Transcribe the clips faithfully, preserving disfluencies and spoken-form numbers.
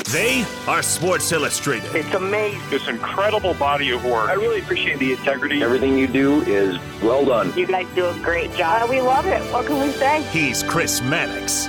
They are Sports Illustrated. It's amazing. This incredible body of work. I really appreciate the integrity. Everything you do is well done. You guys do a great job. We love it. What can we say? He's Chris Mannix.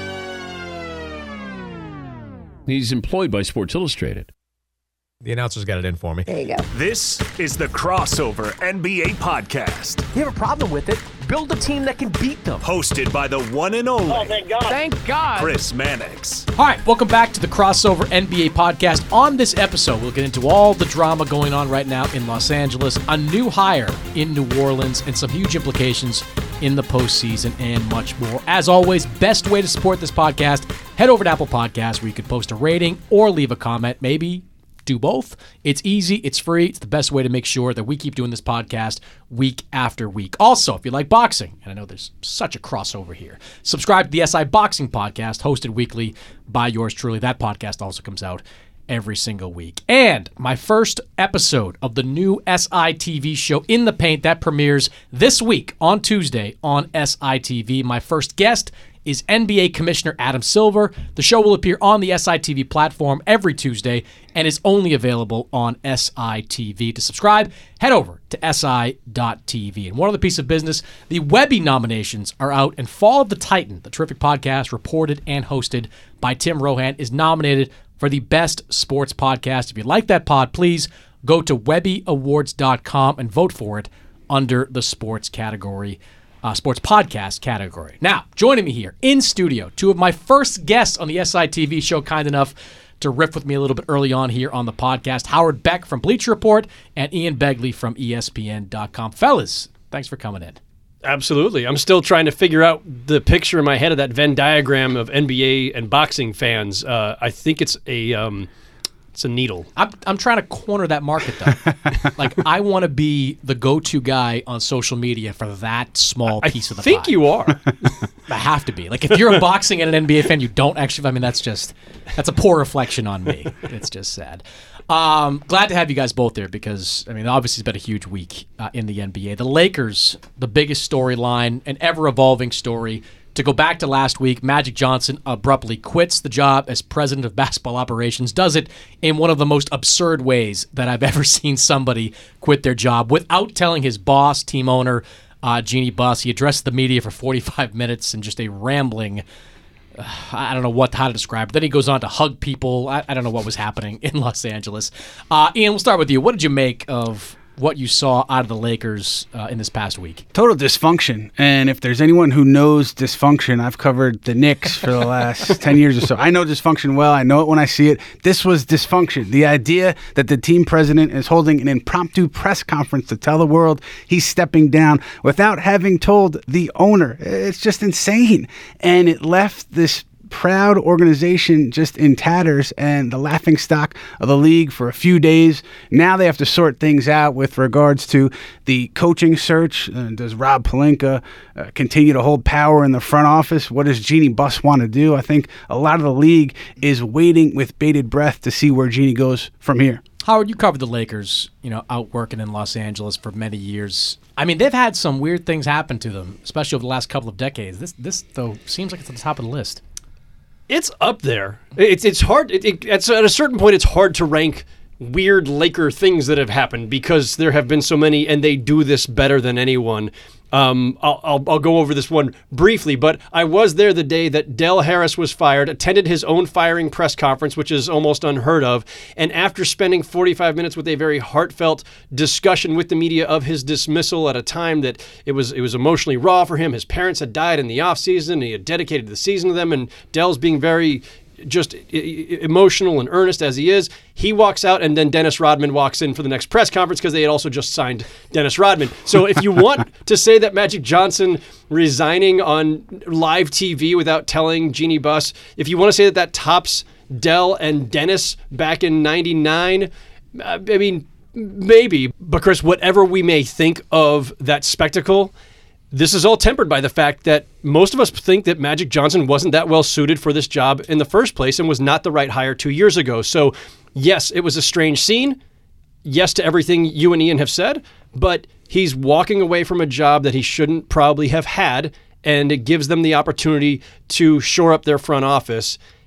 He's employed by Sports Illustrated. The announcers got it in for me. There you go. This is the Crossover N B A Podcast. You have a problem with it? Build a team that can beat them. Hosted by the one and only Oh, thank God. Thank God. Chris Mannix. All right, welcome back to the Crossover N B A Podcast. On this episode, we'll get into all the drama going on right now in Los Angeles, a new hire in New Orleans, and some huge implications in the postseason, and much more. As always, best way to support this podcast, head over to Apple Podcasts where you can post a rating or leave a comment, maybe do both. It's easy, it's free, it's the best way to make sure that we keep doing this podcast week after week. Also, if you like boxing, and I know there's such a crossover here, subscribe to the S I Boxing Podcast, hosted weekly by yours truly. That podcast also comes out every single week. And my first episode of the new S I T V show In the Paint that premieres this week on Tuesday on S I T V. My first guest is N B A Commissioner Adam Silver. The show will appear on the S I T V platform every Tuesday and is only available on S I T V. To subscribe, head over to S I dot T V. And one other piece of business, the Webby nominations are out, and Fall of the Titan, the terrific podcast reported and hosted by Tim Rohan, is nominated for the Best Sports Podcast. If you like that pod, please go to Webby Awards dot com and vote for it under the sports category. Uh, sports podcast category. Now, joining me here in studio, two of my first guests on the S I T V show, kind enough to riff with me a little bit early on here on the podcast, Howard Beck from Bleacher Report and Ian Begley from E S P N dot com. Fellas, thanks for coming in. Absolutely. I'm still trying to figure out the picture in my head of that Venn diagram of N B A and boxing fans. Uh, I think it's a... Um, It's a needle. I'm I'm trying to corner that market, though. Like, I want to be the go-to guy on social media for that small I piece of the pie. I think you are. I have to be. Like, if you're a boxing and an N B A fan, you don't actually, I mean, that's just, that's a poor reflection on me. It's just sad. Um, glad to have you guys both there because, I mean, obviously it's been a huge week uh, in the N B A. The Lakers, the biggest storyline, an ever-evolving story. To go back to last week, Magic Johnson abruptly quits the job as president of basketball operations, does it in one of the most absurd ways that I've ever seen somebody quit their job without telling his boss, team owner, uh, Jeanie Buss. He addressed the media for forty-five minutes in just a rambling, uh, I don't know what how to describe it. Then he goes on to hug people. I, I don't know what was happening in Los Angeles. Uh, Ian, we'll start with you. What did you make of what you saw out of the Lakers uh, in this past week? Total dysfunction. And if there's anyone who knows dysfunction, I've covered the Knicks for the last ten years or so. I know dysfunction well. I know it when I see it. This was dysfunction. The idea that the team president is holding an impromptu press conference to tell the world he's stepping down without having told the owner. It's just insane. And it left this proud organization just in tatters and the laughingstock of the league for a few days. Now they have to sort things out with regards to the coaching search. Uh, does Rob Pelinka uh, continue to hold power in the front office? What does Jeanie Buss want to do? I think a lot of the league is waiting with bated breath to see where Jeanie goes from here. Howard, you covered the Lakers, you know, out working in Los Angeles for many years. I mean, they've had some weird things happen to them, especially over the last couple of decades. This, this though, seems like it's at the top of the list. It's up there. It's it's hard. It, it, at a certain point, it's hard to rank weird Laker things that have happened because there have been so many, and they do this better than anyone. Um, I'll, I'll I'll go over this one briefly, but I was there the day that Del Harris was fired, attended his own firing press conference, which is almost unheard of, and after spending forty-five minutes with a very heartfelt discussion with the media of his dismissal at a time that it was it was emotionally raw for him. His parents had died in the offseason, and he had dedicated the season to them, and Del's being very just emotional and earnest as he is. He walks out, and then Dennis Rodman walks in for the next press conference because they had also just signed Dennis Rodman. So if you want to say that Magic Johnson resigning on live T V without telling Jeanie Buss, if you want to say that that tops Del and Dennis back in ninety-nine, I mean, maybe. Because whatever we may think of that spectacle, this is all tempered by the fact that most of us think that Magic Johnson wasn't that well suited for this job in the first place and was not the right hire two years ago. So, yes, it was a strange scene. Yes to everything you and Ian have said, but he's walking away from a job that he shouldn't probably have had, and it gives them the opportunity to shore up their front office.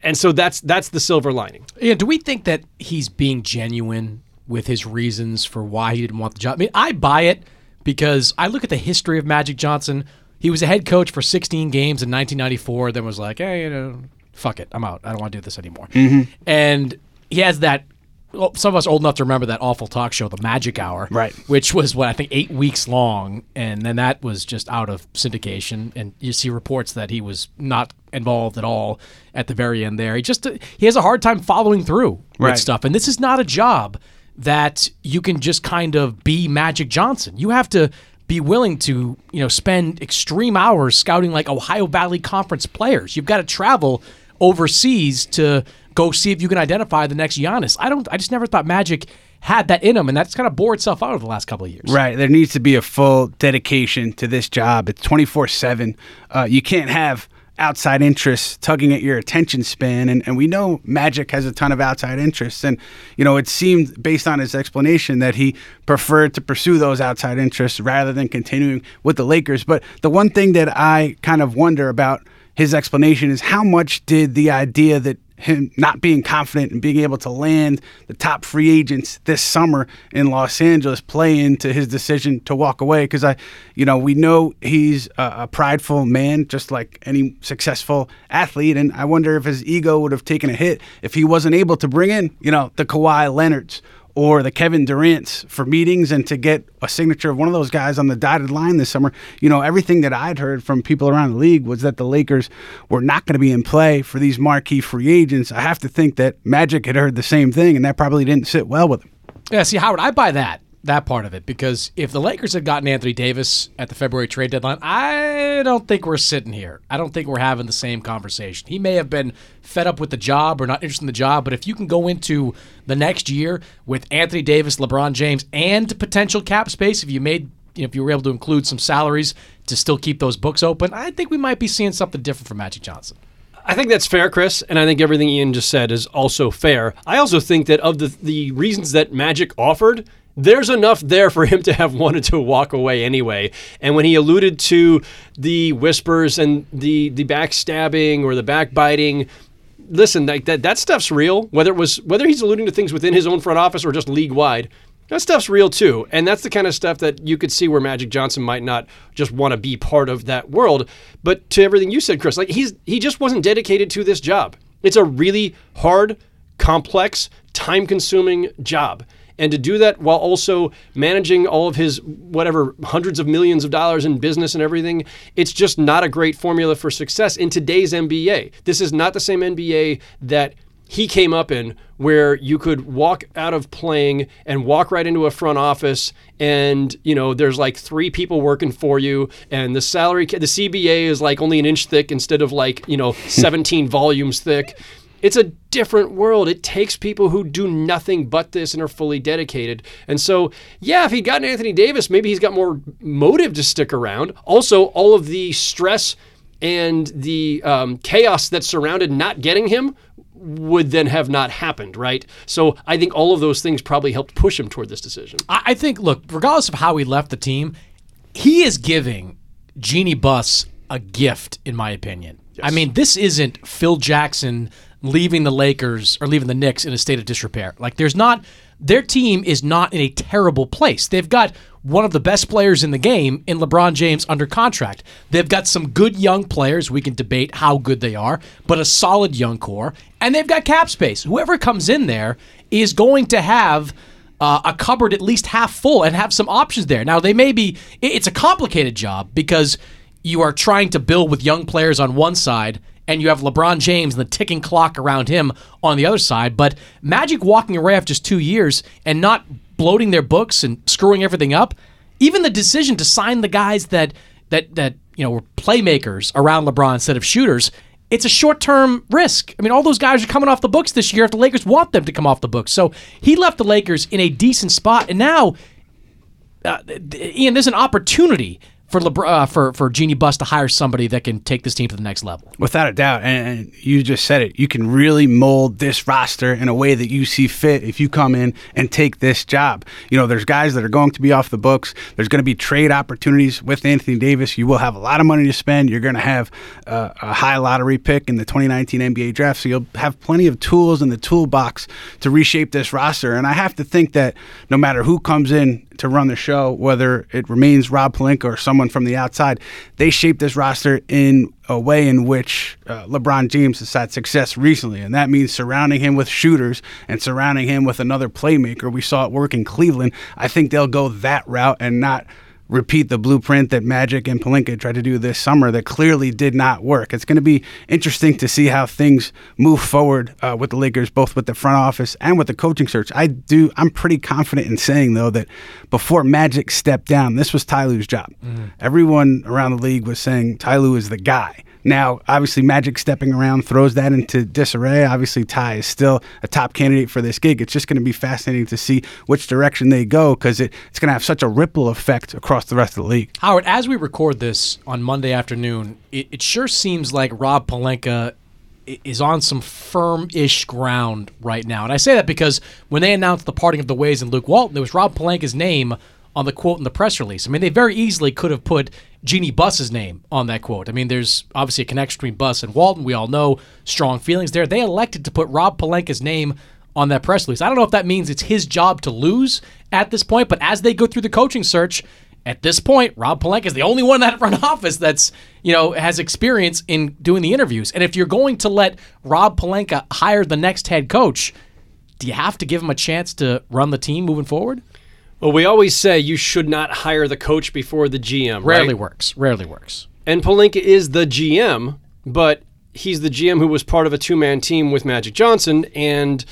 And so that's that's the silver lining. Yeah, do we think that he's being genuine with his reasons for why he didn't want the job? I mean, I buy it because I look at the history of Magic Johnson. He was a head coach for sixteen games in nineteen ninety-four, then was like, hey, you know, fuck it, I'm out. I don't want to do this anymore. Mm-hmm. And he has that, well, some of us old enough to remember that awful talk show, The Magic Hour, right? Which was, what, I think eight weeks long, and then that was just out of syndication, and you see reports that he was not involved at all at the very end there. He just, he has a hard time following through right. with stuff, and this is not a job that you can just kind of be Magic Johnson. You have to be willing to, you know, spend extreme hours scouting like Ohio Valley Conference players. You've got to travel overseas to go see if you can identify the next Giannis. I don't. I just never thought Magic had that in him, and that's kind of bore itself out over the last couple of years. Right. There needs to be a full dedication to this job. It's twenty-four seven. Uh, you can't have outside interests tugging at your attention span, and, and we know Magic has a ton of outside interests, and you know it seemed based on his explanation that he preferred to pursue those outside interests rather than continuing with the Lakers. But the one thing that I kind of wonder about his explanation is how much did the idea that him not being confident and being able to land the top free agents this summer in Los Angeles play into his decision to walk away? Because I, you know, we know he's a, a prideful man, just like any successful athlete, and I wonder if his ego would have taken a hit if he wasn't able to bring in, you know, the Kawhi Leonards or the Kevin Durant's for meetings and to get a signature of one of those guys on the dotted line this summer. You know, everything that I'd heard from people around the league was that the Lakers were not going to be in play for these marquee free agents. I have to think that Magic had heard the same thing, and that probably didn't sit well with him. Yeah, see, Howard, I buy that, that part of it, because if the Lakers had gotten Anthony Davis at the February trade deadline, I don't think we're sitting here. I don't think we're having the same conversation. He may have been fed up with the job or not interested in the job, but if you can go into the next year with Anthony Davis, LeBron James, and potential cap space, if you made, you know, if you were able to include some salaries to still keep those books open, I think we might be seeing something different from Magic Johnson. I think that's fair, Chris, and I think everything Ian just said is also fair. I also think that of the the reasons that Magic offered, there's enough there for him to have wanted to walk away anyway. And when he alluded to the whispers and the the backstabbing or the backbiting, listen, that that, that stuff's real. Whether it was whether he's alluding to things within his own front office or just league wide, that stuff's real too. And that's the kind of stuff that you could see where Magic Johnson might not just want to be part of that world. But to everything you said, Chris, like he's he just wasn't dedicated to this job. It's a really hard, complex, time-consuming job. And to do that while also managing all of his, whatever, hundreds of millions of dollars in business and everything, it's just not a great formula for success in today's N B A. This is not the same N B A that he came up in, where you could walk out of playing and walk right into a front office and, you know, there's like three people working for you and the salary, the C B A is like only an inch thick instead of like, you know, seventeen volumes thick. It's a different world. It takes people who do nothing but this and are fully dedicated. And so, yeah, if he'd gotten Anthony Davis, maybe he's got more motive to stick around. Also, all of the stress and the um, chaos that surrounded not getting him would then have not happened, right? So I think all of those things probably helped push him toward this decision. I think, look, regardless of how he left the team, he is giving Jeannie Buss a gift, in my opinion. Yes. I mean, this isn't Phil Jackson leaving the Lakers or leaving the Knicks in a state of disrepair. Like, there's not, their team is not in a terrible place. They've got one of the best players in the game in LeBron James under contract. They've got some good young players. We can debate how good they are, but a solid young core. And they've got cap space. Whoever comes in there is going to have uh, a cupboard at least half full and have some options there. Now, they may be, it's a complicated job because you are trying to build with young players on one side and you have LeBron James and the ticking clock around him on the other side. But Magic walking away after just two years and not bloating their books and screwing everything up, even the decision to sign the guys that that that you know were playmakers around LeBron instead of shooters, it's a short-term risk. I mean, all those guys are coming off the books this year if the Lakers want them to come off the books. So he left the Lakers in a decent spot, and now, uh, Ian, there's an opportunity for LeBron, uh, for for Jeanie Buss to hire somebody that can take this team to the next level. Without a doubt, and, and you just said it, you can really mold this roster in a way that you see fit if you come in and take this job. You know, there's guys that are going to be off the books. There's going to be trade opportunities with Anthony Davis. You will have a lot of money to spend. You're going to have uh, a high lottery pick in the twenty nineteen N B A draft, so you'll have plenty of tools in the toolbox to reshape this roster. And I have to think that no matter who comes in to run the show, whether it remains Rob Pelinka or someone from the outside, they shape this roster in a way in which uh, LeBron James has had success recently, and that means surrounding him with shooters and surrounding him with another playmaker. We saw it work in Cleveland. I think they'll go that route and not repeat the blueprint that Magic and Pelinka tried to do this summer that clearly did not work. It's going to be interesting to see how things move forward uh, with the Lakers, both with the front office and with the coaching search. I do. I'm pretty confident in saying, though, that before Magic stepped down, this was Ty Lue's job. Mm-hmm. Everyone around the league was saying Ty Lue is the guy. Now, obviously, Magic stepping around throws that into disarray. Obviously, Ty is still a top candidate for this gig. It's just going to be fascinating to see which direction they go because it, it's going to have such a ripple effect across the rest of the league. Howard, as we record this on Monday afternoon, it, it sure seems like Rob Pelinka is on some firm-ish ground right now. And I say that because when they announced the parting of the ways in Luke Walton, there was Rob Pelinka's name on the quote in the press release. I mean, they very easily could have put Jeanie Buss's name on that quote. I mean, there's obviously a connection between Buss and Walton. We all know strong feelings there. They elected to put Rob Pelinka's name on that press release. I don't know if that means it's his job to lose at this point, but as they go through the coaching search, at this point, Rob Pelinka is the only one in that front office that's, you know, has experience in doing the interviews. And if you're going to let Rob Pelinka hire the next head coach, do you have to give him a chance to run the team moving forward? Well, we always say you should not hire the coach before the G M, right? Rarely works. Rarely works. And Pelinka is the G M, but he's the G M who was part of a two-man team with Magic Johnson, and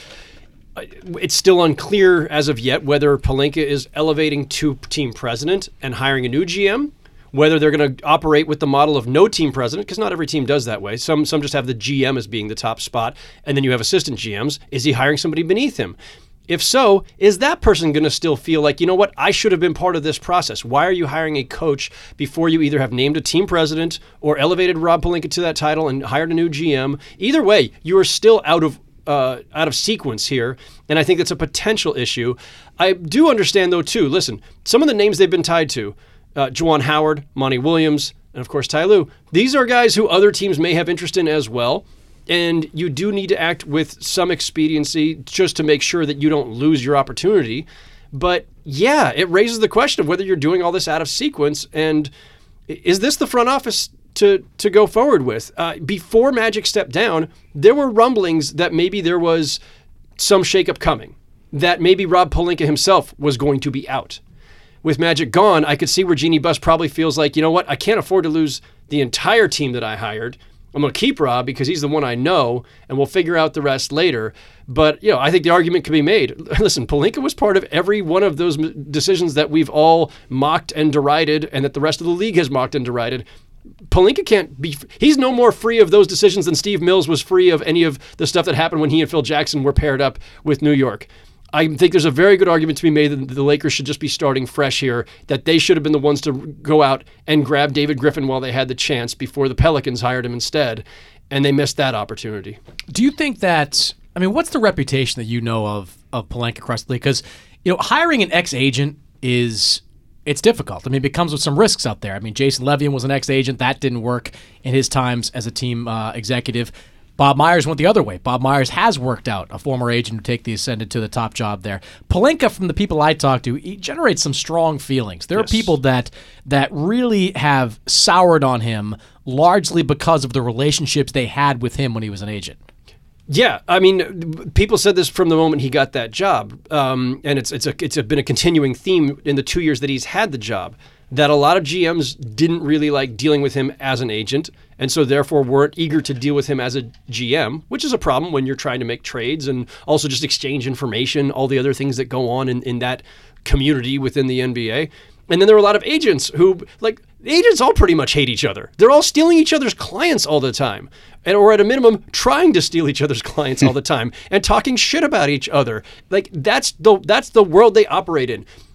it's still unclear as of yet whether Pelinka is elevating to team president and hiring a new G M, whether they're going to operate with the model of no team president, because not every team does that way. Some some just have the G M as being the top spot, and then you have assistant G Ms. Is he hiring somebody beneath him? If so, is that person going to still feel like, you know what, I should have been part of this process? Why are you hiring a coach before you either have named a team president or elevated Rob Pelinka to that title and hired a new G M? Either way, you are still out of uh, out of sequence here, and I think that's a potential issue. I do understand, though, too, listen, some of the names they've been tied to, uh, Juwan Howard, Monty Williams, and, of course, Ty Lue, these are guys who other teams may have interest in as well. And you do need to act with some expediency just to make sure that you don't lose your opportunity. But yeah, it raises the question of whether you're doing all this out of sequence. And is this the front office to, to go forward with? Uh, before Magic stepped down, there were rumblings that maybe there was some shakeup coming, that maybe Rob Pelinka himself was going to be out. With Magic gone, I could see where Jeanie Buss probably feels like, you know what, I can't afford to lose the entire team that I hired. I'm going to keep Rob because he's the one I know, and we'll figure out the rest later. But, you know, I think the argument can be made. Listen, Pelinka was part of every one of those decisions that we've all mocked and derided and that the rest of the league has mocked and derided. Pelinka can't be – he's no more free of those decisions than Steve Mills was free of any of the stuff that happened when he and Phil Jackson were paired up with New York. I think there's a very good argument to be made that the Lakers should just be starting fresh here, that they should have been the ones to go out and grab David Griffin while they had the chance before the Pelicans hired him instead, and they missed that opportunity. Do you think that, I mean, what's the reputation that you know of of Pelinka across the league? Because, you know, hiring an ex-agent is, it's difficult. I mean, it comes with some risks out there. I mean, Jason Levian was an ex-agent. That didn't work in his times as a team uh, executive. Bob Myers went the other way. Bob Myers has worked out, a former agent to take the ascendant to the top job there. Pelinka, from the people I talk to, he generates some strong feelings. There yes. are people that that really have soured on him largely because of the relationships they had with him when he was an agent. Yeah, I mean, people said this from the moment he got that job, um, and it's it's a it's a, been a continuing theme in the two years that he's had the job, that a lot of G Ms didn't really like dealing with him as an agent, and so therefore weren't eager to deal with him as a G M, which is a problem when you're trying to make trades and also just exchange information, all the other things that go on in, in that community within the N B A. And then there are a lot of agents who, like, agents all pretty much hate each other. They're all stealing each other's clients all the time, and or at a minimum, trying to steal each other's clients all the time and talking shit about each other. Like, that's the that's the world they operate in.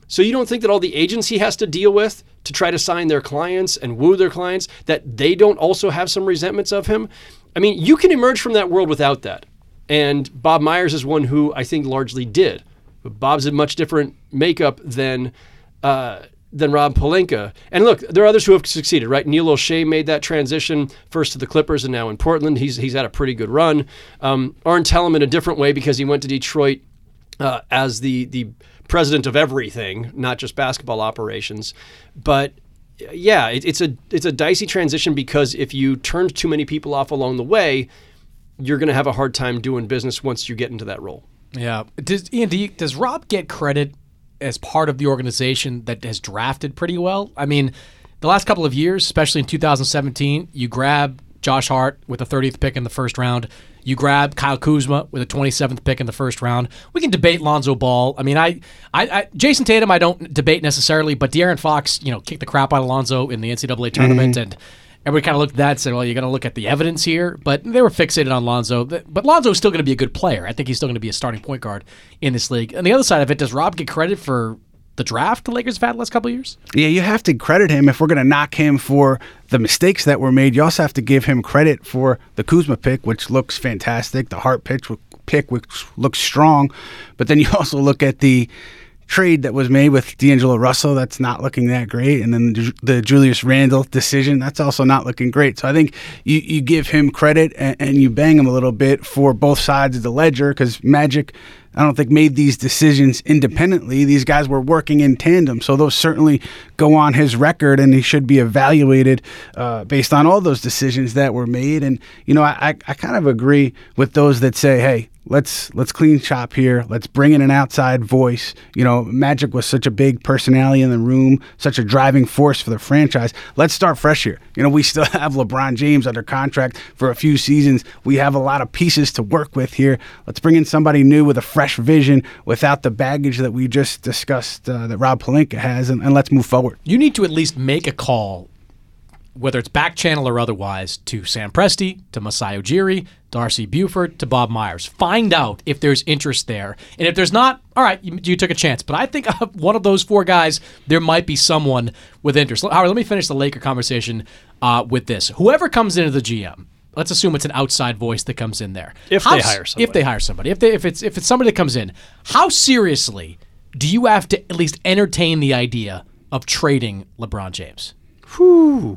So you don't think that all the agents he has to deal with to try to sign their clients and woo their clients, that they don't also have some resentments of him? I mean, you can emerge from that world without that. And Bob Myers is one who I think largely did. But Bob's a much different makeup than uh, than Rob Pelinka. And look, there are others who have succeeded, right? Neil O'Shea made that transition first to the Clippers and now in Portland. He's he's had a pretty good run. Um, Arn Tellem in a different way because he went to Detroit uh, as the the president of everything, not just basketball operations. But yeah, it, it's a it's a dicey transition because if you turned too many people off along the way, you're going to have a hard time doing business once you get into that role. Yeah. Does Ian, do you, does Rob get credit as part of the organization that has drafted pretty well? I mean, the last couple of years, especially in two thousand seventeen, you grab Josh Hart with the thirtieth pick in the first round. You grab Kyle Kuzma with a twenty-seventh pick in the first round. We can debate Lonzo Ball. I mean, I, I, I Jason Tatum, I don't debate necessarily, but De'Aaron Fox, you know, kicked the crap out of Lonzo in the N C double A tournament, mm-hmm. and everybody kind of looked at that and said, well, you got to look at the evidence here. But they were fixated on Lonzo. But Lonzo's still going to be a good player. I think he's still going to be a starting point guard in this league. On the other side of it, does Rob get credit for the draft the Lakers have had the last couple of years? Yeah, you have to credit him. If we're going to knock him for the mistakes that were made, you also have to give him credit for the Kuzma pick, which looks fantastic, the Hart pitch, pick, which looks strong. But then you also look at the trade that was made with D'Angelo Russell, that's not looking that great. And then the, the Julius Randle decision, that's also not looking great. So I think you, you give him credit and, and you bang him a little bit for both sides of the ledger, because Magic, I don't think, made these decisions independently. These guys were working in tandem. So those certainly go on his record, and he should be evaluated uh, based on all those decisions that were made. And, you know, I, I, I kind of agree with those that say, hey, Let's let's clean shop here. Let's bring in an outside voice. You know, Magic was such a big personality in the room, such a driving force for the franchise. Let's start fresh here. You know, we still have LeBron James under contract for a few seasons. We have a lot of pieces to work with here. Let's bring in somebody new with a fresh vision without the baggage that we just discussed uh, that Rob Pelinka has, and, and let's move forward. You need to at least make a call, whether it's back channel or otherwise, to Sam Presti, to Masai Ujiri, Darcy Buford, to Bob Myers. Find out if there's interest there. And if there's not, all right, you, you took a chance. But I think of one of those four guys, there might be someone with interest. Howard, let me finish the Laker conversation uh, with this. Whoever comes into the G M, let's assume it's an outside voice that comes in there. If how, they hire somebody. If they hire somebody. If, they, if, it's, if it's somebody that comes in, how seriously do you have to at least entertain the idea of trading LeBron James? Whew.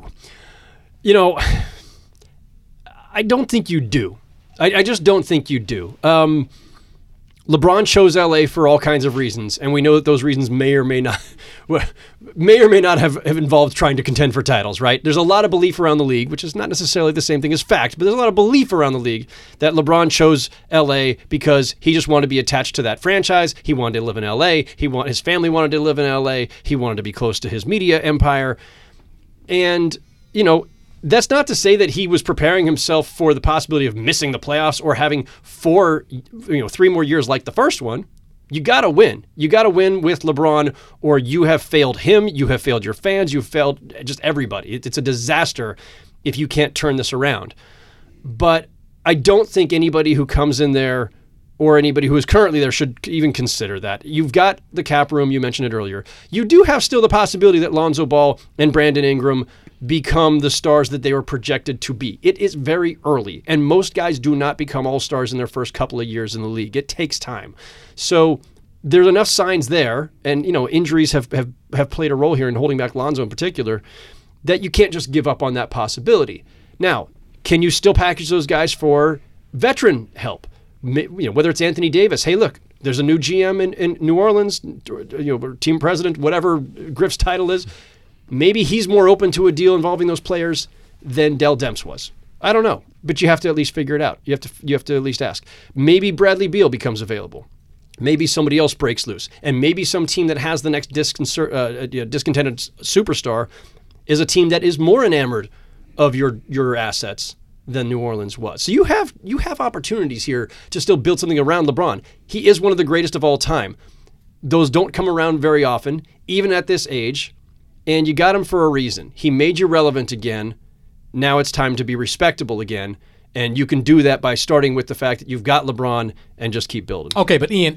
You know, I don't think you do. I, I just don't think you do. Um, LeBron chose L A for all kinds of reasons, and we know that those reasons may or may not may or may not have, have involved trying to contend for titles, right? There's a lot of belief around the league, which is not necessarily the same thing as fact, but there's a lot of belief around the league that LeBron chose L A because he just wanted to be attached to that franchise. He wanted to live in L A. He want, his family wanted to live in L A. He wanted to be close to his media empire. And, you know, that's not to say that he was preparing himself for the possibility of missing the playoffs or having four, you know, three more years like the first one. You got to win. You got to win with LeBron, or you have failed him. You have failed your fans. You've failed just everybody. It's a disaster if you can't turn this around. But I don't think anybody who comes in there or anybody who is currently there should even consider that. You've got the cap room. You mentioned it earlier. You do have still the possibility that Lonzo Ball and Brandon Ingram become the stars that they were projected to be. It is very early, and most guys do not become all-stars in their first couple of years in the league. It takes time. So there's enough signs there, and you know, injuries have, have, have played a role here in holding back Lonzo in particular, that you can't just give up on that possibility. Now, can you still package those guys for veteran help? You know, whether it's Anthony Davis, hey, look, there's a new G M in, in New Orleans, you know, team president, whatever Griff's title is. Maybe he's more open to a deal involving those players than Dell Demps was. I don't know, but you have to at least figure it out. You have to you have to at least ask. Maybe Bradley Beal becomes available. Maybe somebody else breaks loose. And maybe some team that has the next disconcert, uh, you know, discontented superstar is a team that is more enamored of your your assets than New Orleans was. So you have you have opportunities here to still build something around LeBron. He is one of the greatest of all time. Those don't come around very often, even at this age. And you got him for a reason. He made you relevant again. Now it's time to be respectable again. And you can do that by starting with the fact that you've got LeBron and just keep building. Okay, but Ian, if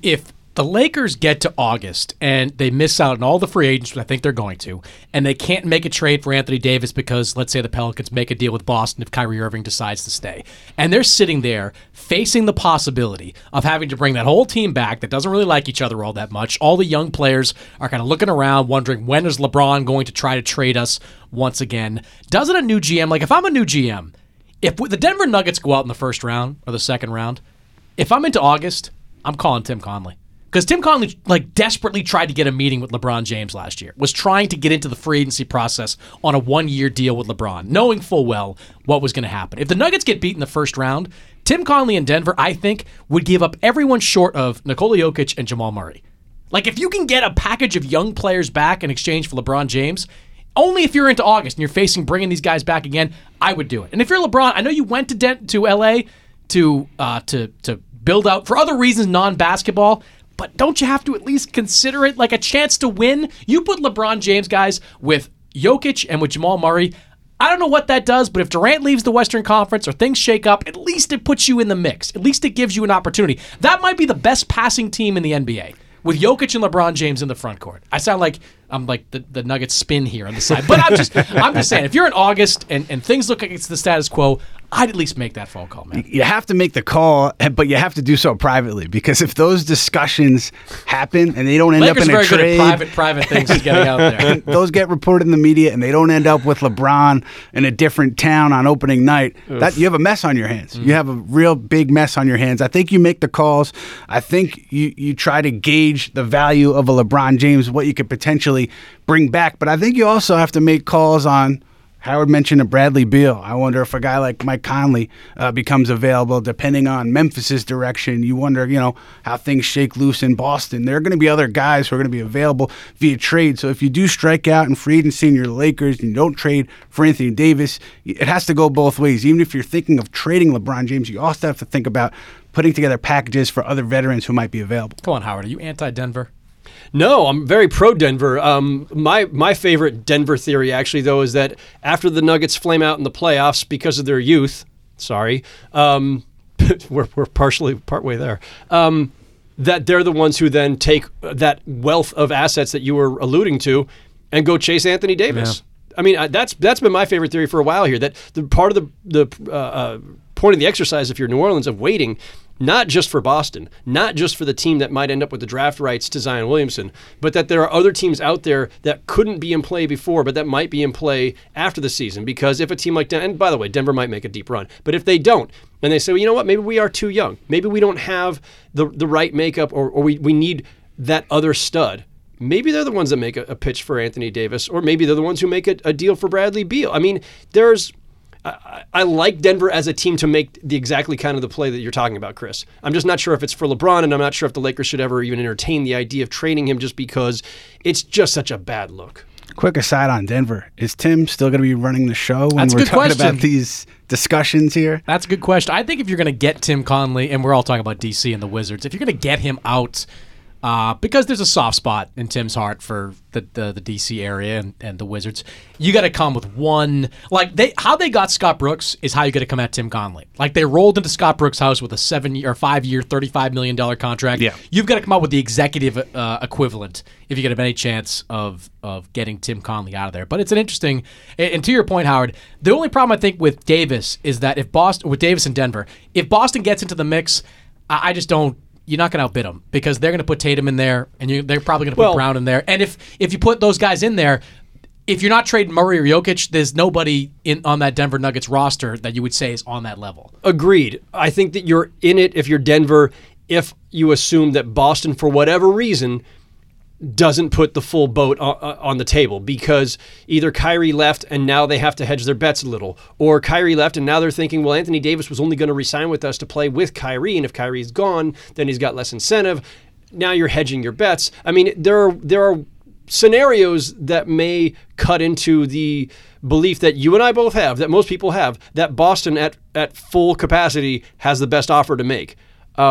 the Lakers get to August and they miss out on all the free agents, which I think they're going to, and they can't make a trade for Anthony Davis because, let's say, the Pelicans make a deal with Boston if Kyrie Irving decides to stay. And they're sitting there facing the possibility of having to bring that whole team back that doesn't really like each other all that much. All the young players are kind of looking around, wondering, when is LeBron going to try to trade us once again? Doesn't a new G M, like if I'm a new G M, if the Denver Nuggets go out in the first round or the second round, if I'm into August, I'm calling Tim Connelly. Because Tim Connelly like desperately tried to get a meeting with LeBron James last year, was trying to get into the free agency process on a one-year deal with LeBron, knowing full well what was going to happen. If the Nuggets get beat in the first round, Tim Connelly in Denver, I think, would give up everyone short of Nikola Jokic and Jamal Murray. Like, if you can get a package of young players back in exchange for LeBron James, only if you're into August and you're facing bringing these guys back again, I would do it. And if you're LeBron, I know you went to Den- to L A to uh, to to build out for other reasons, non-basketball. But don't you have to at least consider it like a chance to win? You put LeBron James, guys, with Jokic and with Jamal Murray. I don't know what that does, but if Durant leaves the Western Conference or things shake up, at least it puts you in the mix. At least it gives you an opportunity. That might be the best passing team in the N B A with Jokic and LeBron James in the front court. I sound like I'm like the, the Nuggets spin here on the side. But I'm just I'm just saying, if you're in August and, and things look like it's the status quo, I'd at least make that phone call, man. You have to make the call, but you have to do so privately, because if those discussions happen and they don't end Lakers up in a very trade, good at private private things is getting out there. those get reported in the media and they don't end up with LeBron in a different town on opening night, that you have a mess on your hands. Mm. You have a real big mess on your hands. I think you make the calls. I think you, you try to gauge the value of a LeBron James, what you could potentially bring back. But I think you also have to make calls on, Howard mentioned a Bradley Beal. I wonder if a guy like Mike Conley uh, becomes available, depending on Memphis's direction. You wonder, you know, how things shake loose in Boston. There are going to be other guys who are going to be available via trade. So if you do strike out in free agency and you're the Lakers and you don't trade for Anthony Davis, it has to go both ways. Even if you're thinking of trading LeBron James, you also have to think about putting together packages for other veterans who might be available. Come on, Howard. Are you anti-Denver? No, I'm very pro-Denver. Um, my my favorite Denver theory, actually, though, is that after the Nuggets flame out in the playoffs because of their youth, sorry, um, we're we're partially partway there, um, that they're the ones who then take that wealth of assets that you were alluding to and go chase Anthony Davis. Yeah. I mean, that's that's been my favorite theory for a while here, that the part of the, the uh, uh, point of the exercise, if you're New Orleans, of waiting, not just for Boston, not just for the team that might end up with the draft rights to Zion Williamson, but that there are other teams out there that couldn't be in play before, but that might be in play after the season. Because if a team like Denver, and by the way, Denver might make a deep run, but if they don't, and they say, well, you know what, maybe we are too young, maybe we don't have the the right makeup, or, or we, we need that other stud, maybe they're the ones that make a, a pitch for Anthony Davis, or maybe they're the ones who make a, a deal for Bradley Beal. I mean, there's... I, I like Denver as a team to make the exactly kind of the play that you're talking about, Chris. I'm just not sure if it's for LeBron, and I'm not sure if the Lakers should ever even entertain the idea of trading him, just because it's just such a bad look. Quick aside on Denver. Is Tim still going to be running the show when That's a we're good talking question. about these discussions here? That's a good question. I think if you're going to get Tim Connelly, and we're all talking about D C and the Wizards, if you're going to get him out, uh, because there's a soft spot in Tim's heart for the the, the D C area and, and the Wizards, you got to come with one. Like they, how they got Scott Brooks is how you got to come at Tim Connelly. Like they rolled into Scott Brooks' house with a seven year, or five year, thirty-five million dollars contract. Yeah. You've got to come out with the executive uh, equivalent if you get any chance of of getting Tim Connelly out of there. But it's an interesting. And to your point, Howard, the only problem I think with Davis is that if Boston, with Davis in Denver, if Boston gets into the mix, I, I just don't. You're not going to outbid them, because they're going to put Tatum in there, and you, they're probably going to put well, Brown in there. And if if you put those guys in there, if you're not trading Murray or Jokic, there's nobody in on that Denver Nuggets roster that you would say is on that level. Agreed. I think that you're in it if you're Denver, if you assume that Boston, for whatever reason, doesn't put the full boat on, on the table, because either Kyrie left and now they have to hedge their bets a little, or Kyrie left and now they're thinking, well, Anthony Davis was only going to re-sign with us to play with Kyrie, and if Kyrie's gone, then he's got less incentive. Now you're hedging your bets. I mean, there are there are scenarios that may cut into the belief that you and I both have, that most people have, that Boston at, at full capacity has the best offer to make. Um,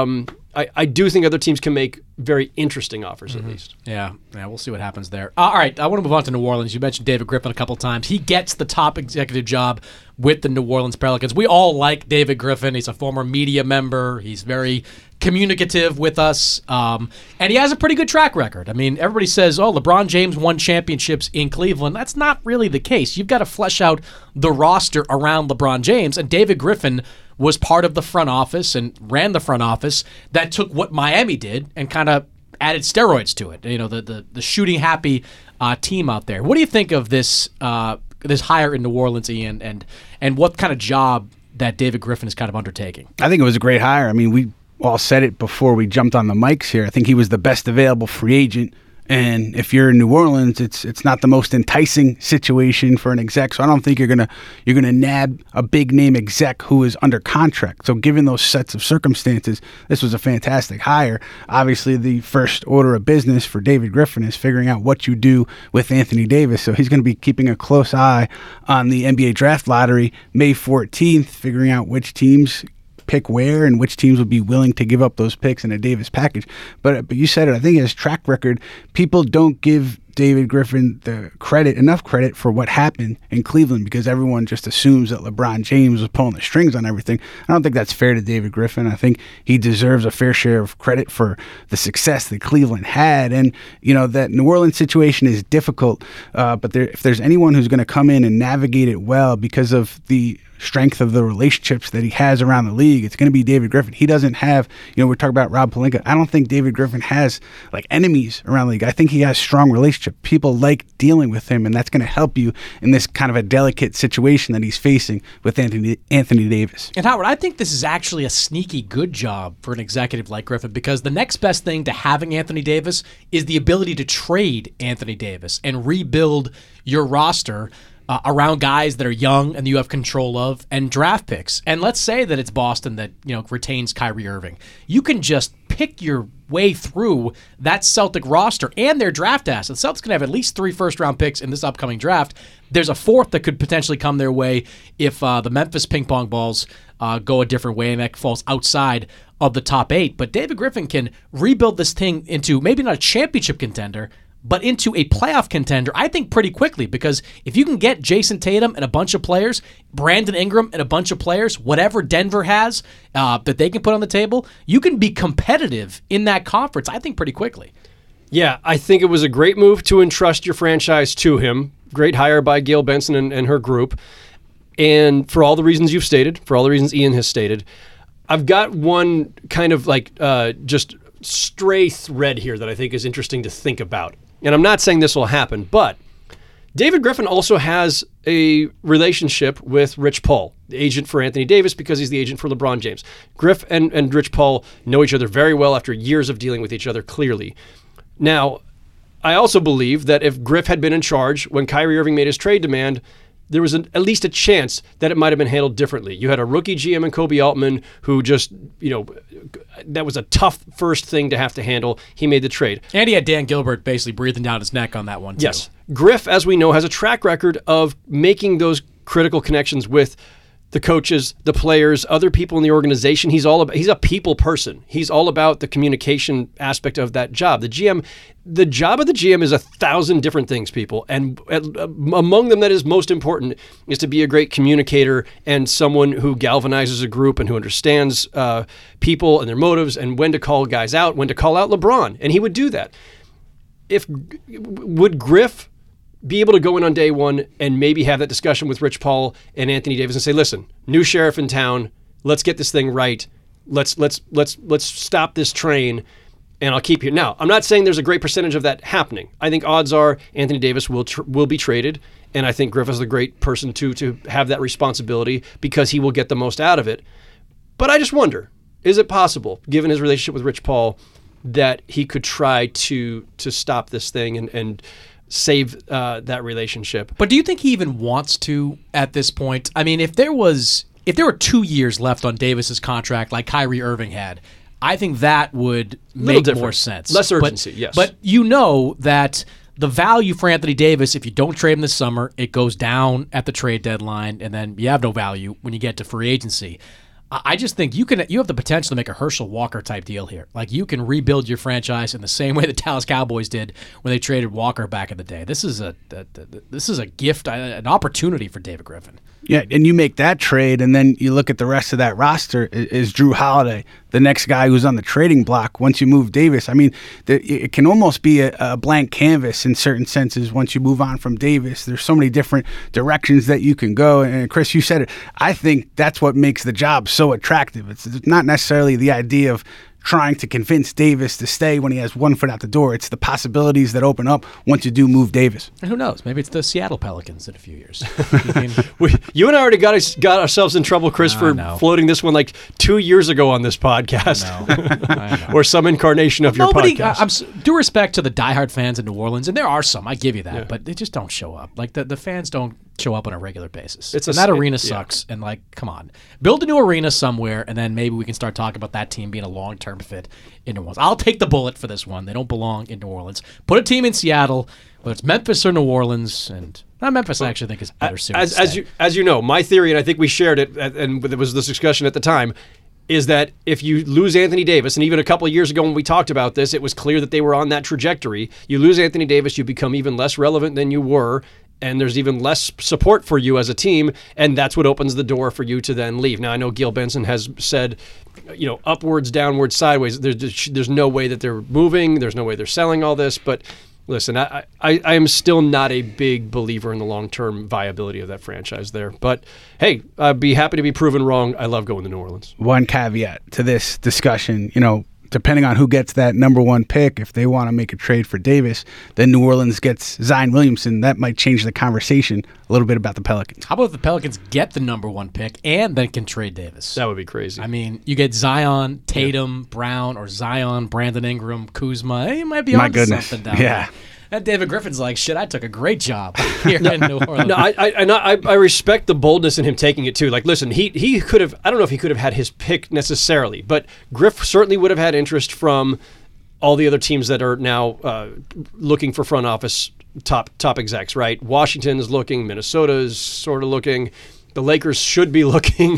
I, I do think other teams can make very interesting offers, mm-hmm. at least. Yeah, yeah, we'll see what happens there. Uh, all right, I want to move on to New Orleans. You mentioned David Griffin a couple times. He gets the top executive job with the New Orleans Pelicans. We all like David Griffin. He's a former media member. He's very communicative with us, um, and he has a pretty good track record. I mean, everybody says, oh, LeBron James won championships in Cleveland. That's not really the case. You've got to flesh out the roster around LeBron James, and David Griffin was part of the front office and ran the front office that took what Miami did and kind of added steroids to it. You know, the the, the shooting happy uh, team out there. What do you think of this uh, this hire in New Orleans, Ian, and and what kind of job that David Griffin is kind of undertaking? I think it was a great hire. I mean, we all said it before we jumped on the mics here. I think he was the best available free agent. And if you're in New Orleans, it's it's not the most enticing situation for an exec. So I don't think you're gonna you're gonna nab a big name exec who is under contract. So given those sets of circumstances, this was a fantastic hire. Obviously, the first order of business for David Griffin is figuring out what you do with Anthony Davis. So he's going to be keeping a close eye on the N B A draft lottery May fourteenth, figuring out which teams pick where and which teams would be willing to give up those picks in a Davis package. But but you said it. I think his track record, people don't give David Griffin the credit, enough credit for what happened in Cleveland because everyone just assumes that LeBron James was pulling the strings on everything. I don't think that's fair to David Griffin. I think he deserves a fair share of credit for the success that Cleveland had. And, you know, that New Orleans situation is difficult, uh, but there, if there's anyone who's going to come in and navigate it well because of the strength of the relationships that he has around the league, it's going to be David Griffin. He doesn't have, you know, we're talking about Rob Pelinka. I don't think David Griffin has like enemies around the league. I think he has strong relationships. People like dealing with him, and that's going to help you in this kind of a delicate situation that he's facing with Anthony Anthony Davis. And Howard, I think this is actually a sneaky good job for an executive like Griffin because the next best thing to having Anthony Davis is the ability to trade Anthony Davis and rebuild your roster Uh, around guys that are young and you have control of, and draft picks. And let's say that it's Boston that, you know, retains Kyrie Irving. You can just pick your way through that Celtic roster and their draft assets. The Celtics can have at least three first-round picks in this upcoming draft. There's a fourth that could potentially come their way if uh, the Memphis ping pong balls uh, go a different way and that falls outside of the top eight. But David Griffin can rebuild this thing into maybe not a championship contender, but into a playoff contender, I think, pretty quickly. Because if you can get Jason Tatum and a bunch of players, Brandon Ingram and a bunch of players, whatever Denver has uh, that they can put on the table, you can be competitive in that conference, I think, pretty quickly. Yeah, I think it was a great move to entrust your franchise to him. Great hire by Gail Benson and, and her group. And for all the reasons you've stated, for all the reasons Ian has stated, I've got one kind of like uh, just stray thread here that I think is interesting to think about. And I'm not saying this will happen, but David Griffin also has a relationship with Rich Paul, the agent for Anthony Davis, because he's the agent for LeBron James. Griff and, and Rich Paul know each other very well after years of dealing with each other, clearly. Now, I also believe that if Griff had been in charge when Kyrie Irving made his trade demand, there was an, at least a chance that it might have been handled differently. You had a rookie G M in Kobe Altman who just, you know, that was a tough first thing to have to handle. He made the trade. And he had Dan Gilbert basically breathing down his neck on that one, too. Yes. Griff, as we know, has a track record of making those critical connections with the coaches, the players, other people in the organization. He's all about, he's a people person. He's all about the communication aspect of that job. The G M, the job of the G M is a thousand different things, people. And uh, among them that is most important is to be a great communicator and someone who galvanizes a group and who understands uh, people and their motives and when to call guys out, when to call out LeBron. And he would do that. If would Griff be able to go in on day one and maybe have that discussion with Rich Paul and Anthony Davis and say, listen, new sheriff in town, let's get this thing right. Let's let's let's let's stop this train, and I'll keep you. Now, I'm not saying there's a great percentage of that happening. I think odds are Anthony Davis will tr- will be traded, and I think Griff is the great person to to have that responsibility because he will get the most out of it. But I just wonder, is it possible, given his relationship with Rich Paul, that he could try to to stop this thing and and save uh, that relationship? But do you think he even wants to at this point? I mean, if there was, if there were two years left on Davis's contract like Kyrie Irving had, I think that would make more sense. Less urgency, but, yes. But you know that the value for Anthony Davis, if you don't trade him this summer, it goes down at the trade deadline, and then you have no value when you get to free agency. I just think you can. You have the potential to make a Herschel Walker type deal here. Like you can rebuild your franchise in the same way the Dallas Cowboys did when they traded Walker back in the day. This is a, a, a this is a gift, an opportunity for David Griffin. Yeah, and you make that trade, and then you look at the rest of that roster. Is, is Drew Holiday the next guy who's on the trading block once you move Davis? I mean, the, it can almost be a, a blank canvas in certain senses once you move on from Davis. There's so many different directions that you can go. And Chris, you said it. I think that's what makes the job so attractive. It's not necessarily the idea of trying to convince Davis to stay when he has one foot out the door. It's the possibilities that open up once you do move Davis. And who knows? Maybe it's the Seattle Pelicans in a few years. we, you and I already got us, got ourselves in trouble, Chris, for floating this one like two years ago on this podcast. I know. I know. Or some incarnation of Nobody, your podcast. I'm, due respect to the diehard fans in New Orleans, and there are some, I give you that, Yeah. but they just don't show up. Like the, the fans don't show up on a regular basis. It's and a- that it- arena yeah. sucks. And like, come on, build a new arena somewhere, and then maybe we can start talking about that team being a long-term fit in New Orleans. I'll take the bullet for this one. They don't belong in New Orleans. Put a team in Seattle, whether it's Memphis or New Orleans, and not Memphis. I actually think is better suited. As, to as stay. you as you know, my theory, and I think we shared it, and- and there was this discussion at the time, is that if you lose Anthony Davis, and even a couple of years ago when we talked about this, it was clear that they were on that trajectory. You lose Anthony Davis, you become even less relevant than you were, and there's even less support for you as a team, and that's what opens the door for you to then leave. Now, I know Gil Benson has said, you know, upwards, downwards, sideways. There's there's no way that they're moving. There's no way they're selling all this. But listen, I I, I am still not a big believer in the long-term viability of that franchise there. But hey, I'd be happy to be proven wrong. I love going to New Orleans. One caveat to this discussion, you know, depending on who gets that number one pick, if they want to make a trade for Davis, then New Orleans gets Zion Williamson. That might change the conversation a little bit about the Pelicans. How about if the Pelicans get the number one pick and then can trade Davis? That would be crazy. I mean, you get Zion, Tatum, Brown, or Zion, Brandon Ingram, Kuzma. Hey, you might be My on goodness. something down Yeah. there. That David Griffin's like, shit, I took a great job here in New Orleans. No, I, I, and I, I respect the boldness in him taking it too. Like, listen, he he could have. I don't know if he could have had his pick necessarily, but Griff certainly would have had interest from all the other teams that are now uh, looking for front office top top execs. Right? Washington is looking. Minnesota is sort of looking. The Lakers should be looking.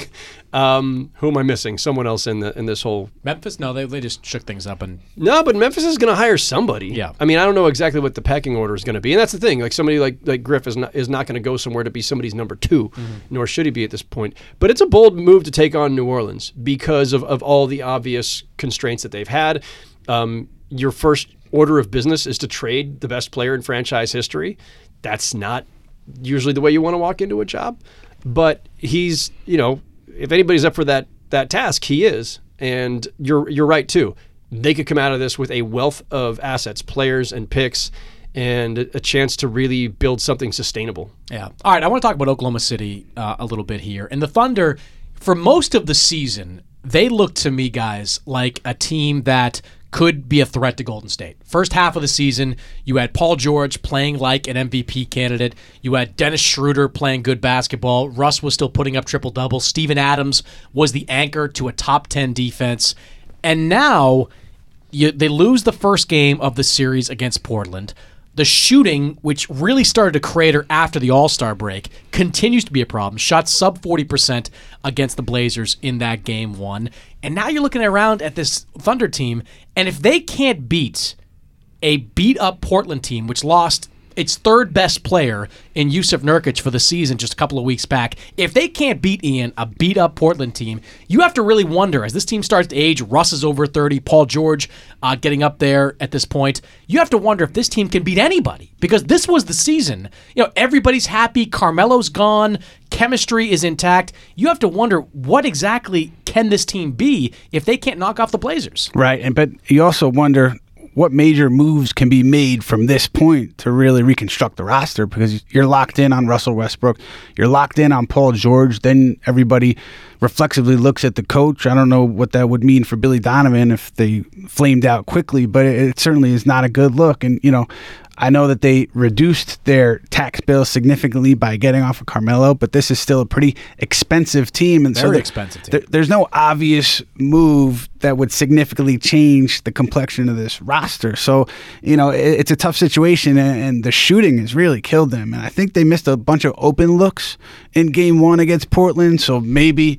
Um, who am I missing? Someone else in the in this whole Memphis? No, they, they just shook things up. and No, but Memphis is going to hire somebody. Yeah. I mean, I don't know exactly what the pecking order is going to be, and that's the thing. Like somebody like like Griff is not is not going to go somewhere to be somebody's number two, Mm-hmm. nor should he be at this point. But it's a bold move to take on New Orleans because of, of all the obvious constraints that they've had. Um, your first order of business is to trade the best player in franchise history. That's not usually the way you want to walk into a job, but he's, you know, if anybody's up for that that task, he is. And you're you're right too. They could come out of this with a wealth of assets, players and picks, and a chance to really build something sustainable. Yeah. All right, I want to talk about Oklahoma City uh, a little bit here. And the Thunder, for most of the season, they looked to me, guys, like a team that could be a threat to Golden State. First half of the season, you had Paul George playing like an M V P candidate. You had Dennis Schroeder playing good basketball. Russ was still putting up triple-doubles. Steven Adams was the anchor to a top ten defense. And now you, they lose the first game of the series against Portland. The shooting, which really started to crater after the All-Star break, continues to be a problem. Shot sub forty percent against the Blazers in that game one. And now you're looking around at this Thunder team, and if they can't beat a beat-up Portland team, which lost its third best player in Yusuf Nurkic for the season just a couple of weeks back, if they can't beat Ian, a beat-up Portland team, you have to really wonder, as this team starts to age, Russ is over thirty, Paul George uh, getting up there at this point, you have to wonder if this team can beat anybody, because this was the season. You know, everybody's happy, Carmelo's gone, chemistry is intact. You have to wonder, what exactly can this team be if they can't knock off the Blazers? Right, and but you also wonder what major moves can be made from this point to really reconstruct the roster, because you're locked in on Russell Westbrook, you're locked in on Paul George, then everybody reflexively looks at the coach. I don't know what that would mean for Billy Donovan if they flamed out quickly, but it, it certainly is not a good look. And, you know, I know that they reduced their tax bill significantly by getting off of Carmelo, but this is still a pretty expensive team. And Very so there- expensive team. there- there's no obvious move that would significantly change the complexion of this roster. So, you know, it, it's a tough situation, and, and the shooting has really killed them. And I think they missed a bunch of open looks in game one against Portland. So maybe,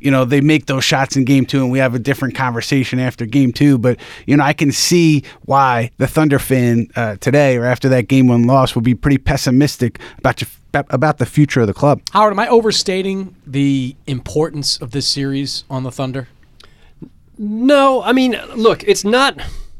you know, they make those shots in game two and we have a different conversation after game two. But, you know, I can see why the Thunder fan uh, today or after that game one loss will be pretty pessimistic about your, about the future of the club. Howard, am I overstating the importance of this series on the Thunder? No, I mean, look, it's not...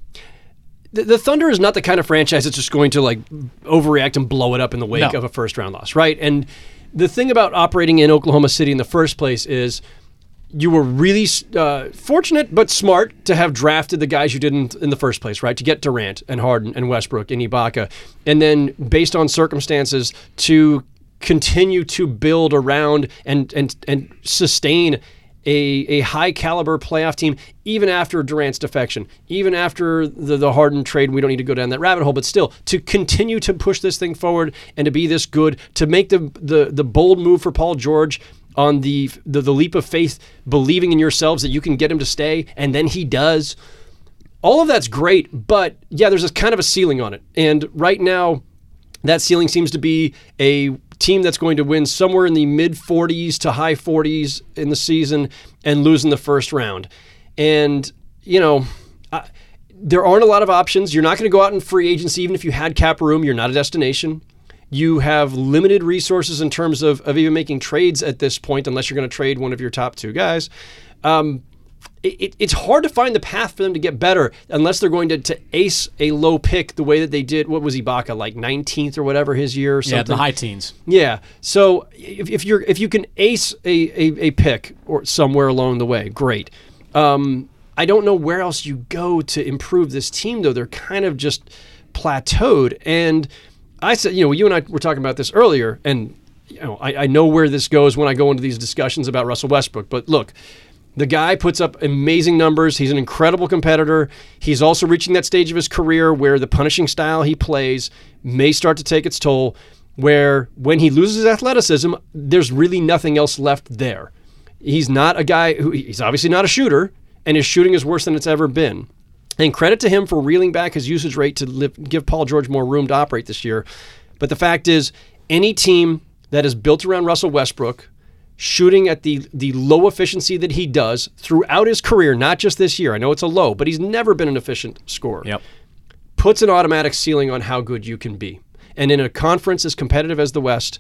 The, the Thunder is not the kind of franchise that's just going to, like, overreact and blow it up in the wake No. of a first-round loss, right? And the thing about operating in Oklahoma City in the first place is you were really uh, fortunate but smart to have drafted the guys you didn't in the first place, right? To get Durant and Harden and Westbrook and Ibaka. And then, based on circumstances, to continue to build around and and and sustain a, a high-caliber playoff team, even after Durant's defection, even after the, the Harden trade. We don't need to go down that rabbit hole, but still, to continue to push this thing forward and to be this good, to make the the, the bold move for Paul George on the, the the leap of faith, believing in yourselves that you can get him to stay, and then he does. All of that's great, but yeah, there's a kind of a ceiling on it. And right now, that ceiling seems to be a team that's going to win somewhere in the mid forties to high forties in the season and lose in the first round. And, you know, I, there aren't a lot of options. You're not going to go out in free agency, even if you had cap room. You're not a destination. You have limited resources in terms of, of even making trades at this point, unless you're going to trade one of your top two guys. Um, it, it, it's hard to find the path for them to get better unless they're going to, to ace a low pick the way that they did. What was Ibaka, like nineteenth or whatever his year or something? Yeah, the high teens. Yeah. So if, if you're if you can ace a, a, a pick or somewhere along the way, great. Um, I don't know where else you go to improve this team, though. They're kind of just plateaued. And I said, you know, you and I were talking about this earlier, and you know, I, I know where this goes when I go into these discussions about Russell Westbrook. But look, the guy puts up amazing numbers. He's an incredible competitor. He's also reaching that stage of his career where the punishing style he plays may start to take its toll, where when he loses athleticism, there's really nothing else left there. He's not a guy who, he's obviously not a shooter, and his shooting is worse than it's ever been. And credit to him for reeling back his usage rate to live, give Paul George more room to operate this year. But the fact is, any team that is built around Russell Westbrook, shooting at the the low efficiency that he does throughout his career, not just this year. I know it's a low, but he's never been an efficient scorer. Yep. Puts an automatic ceiling on how good you can be. And in a conference as competitive as the West,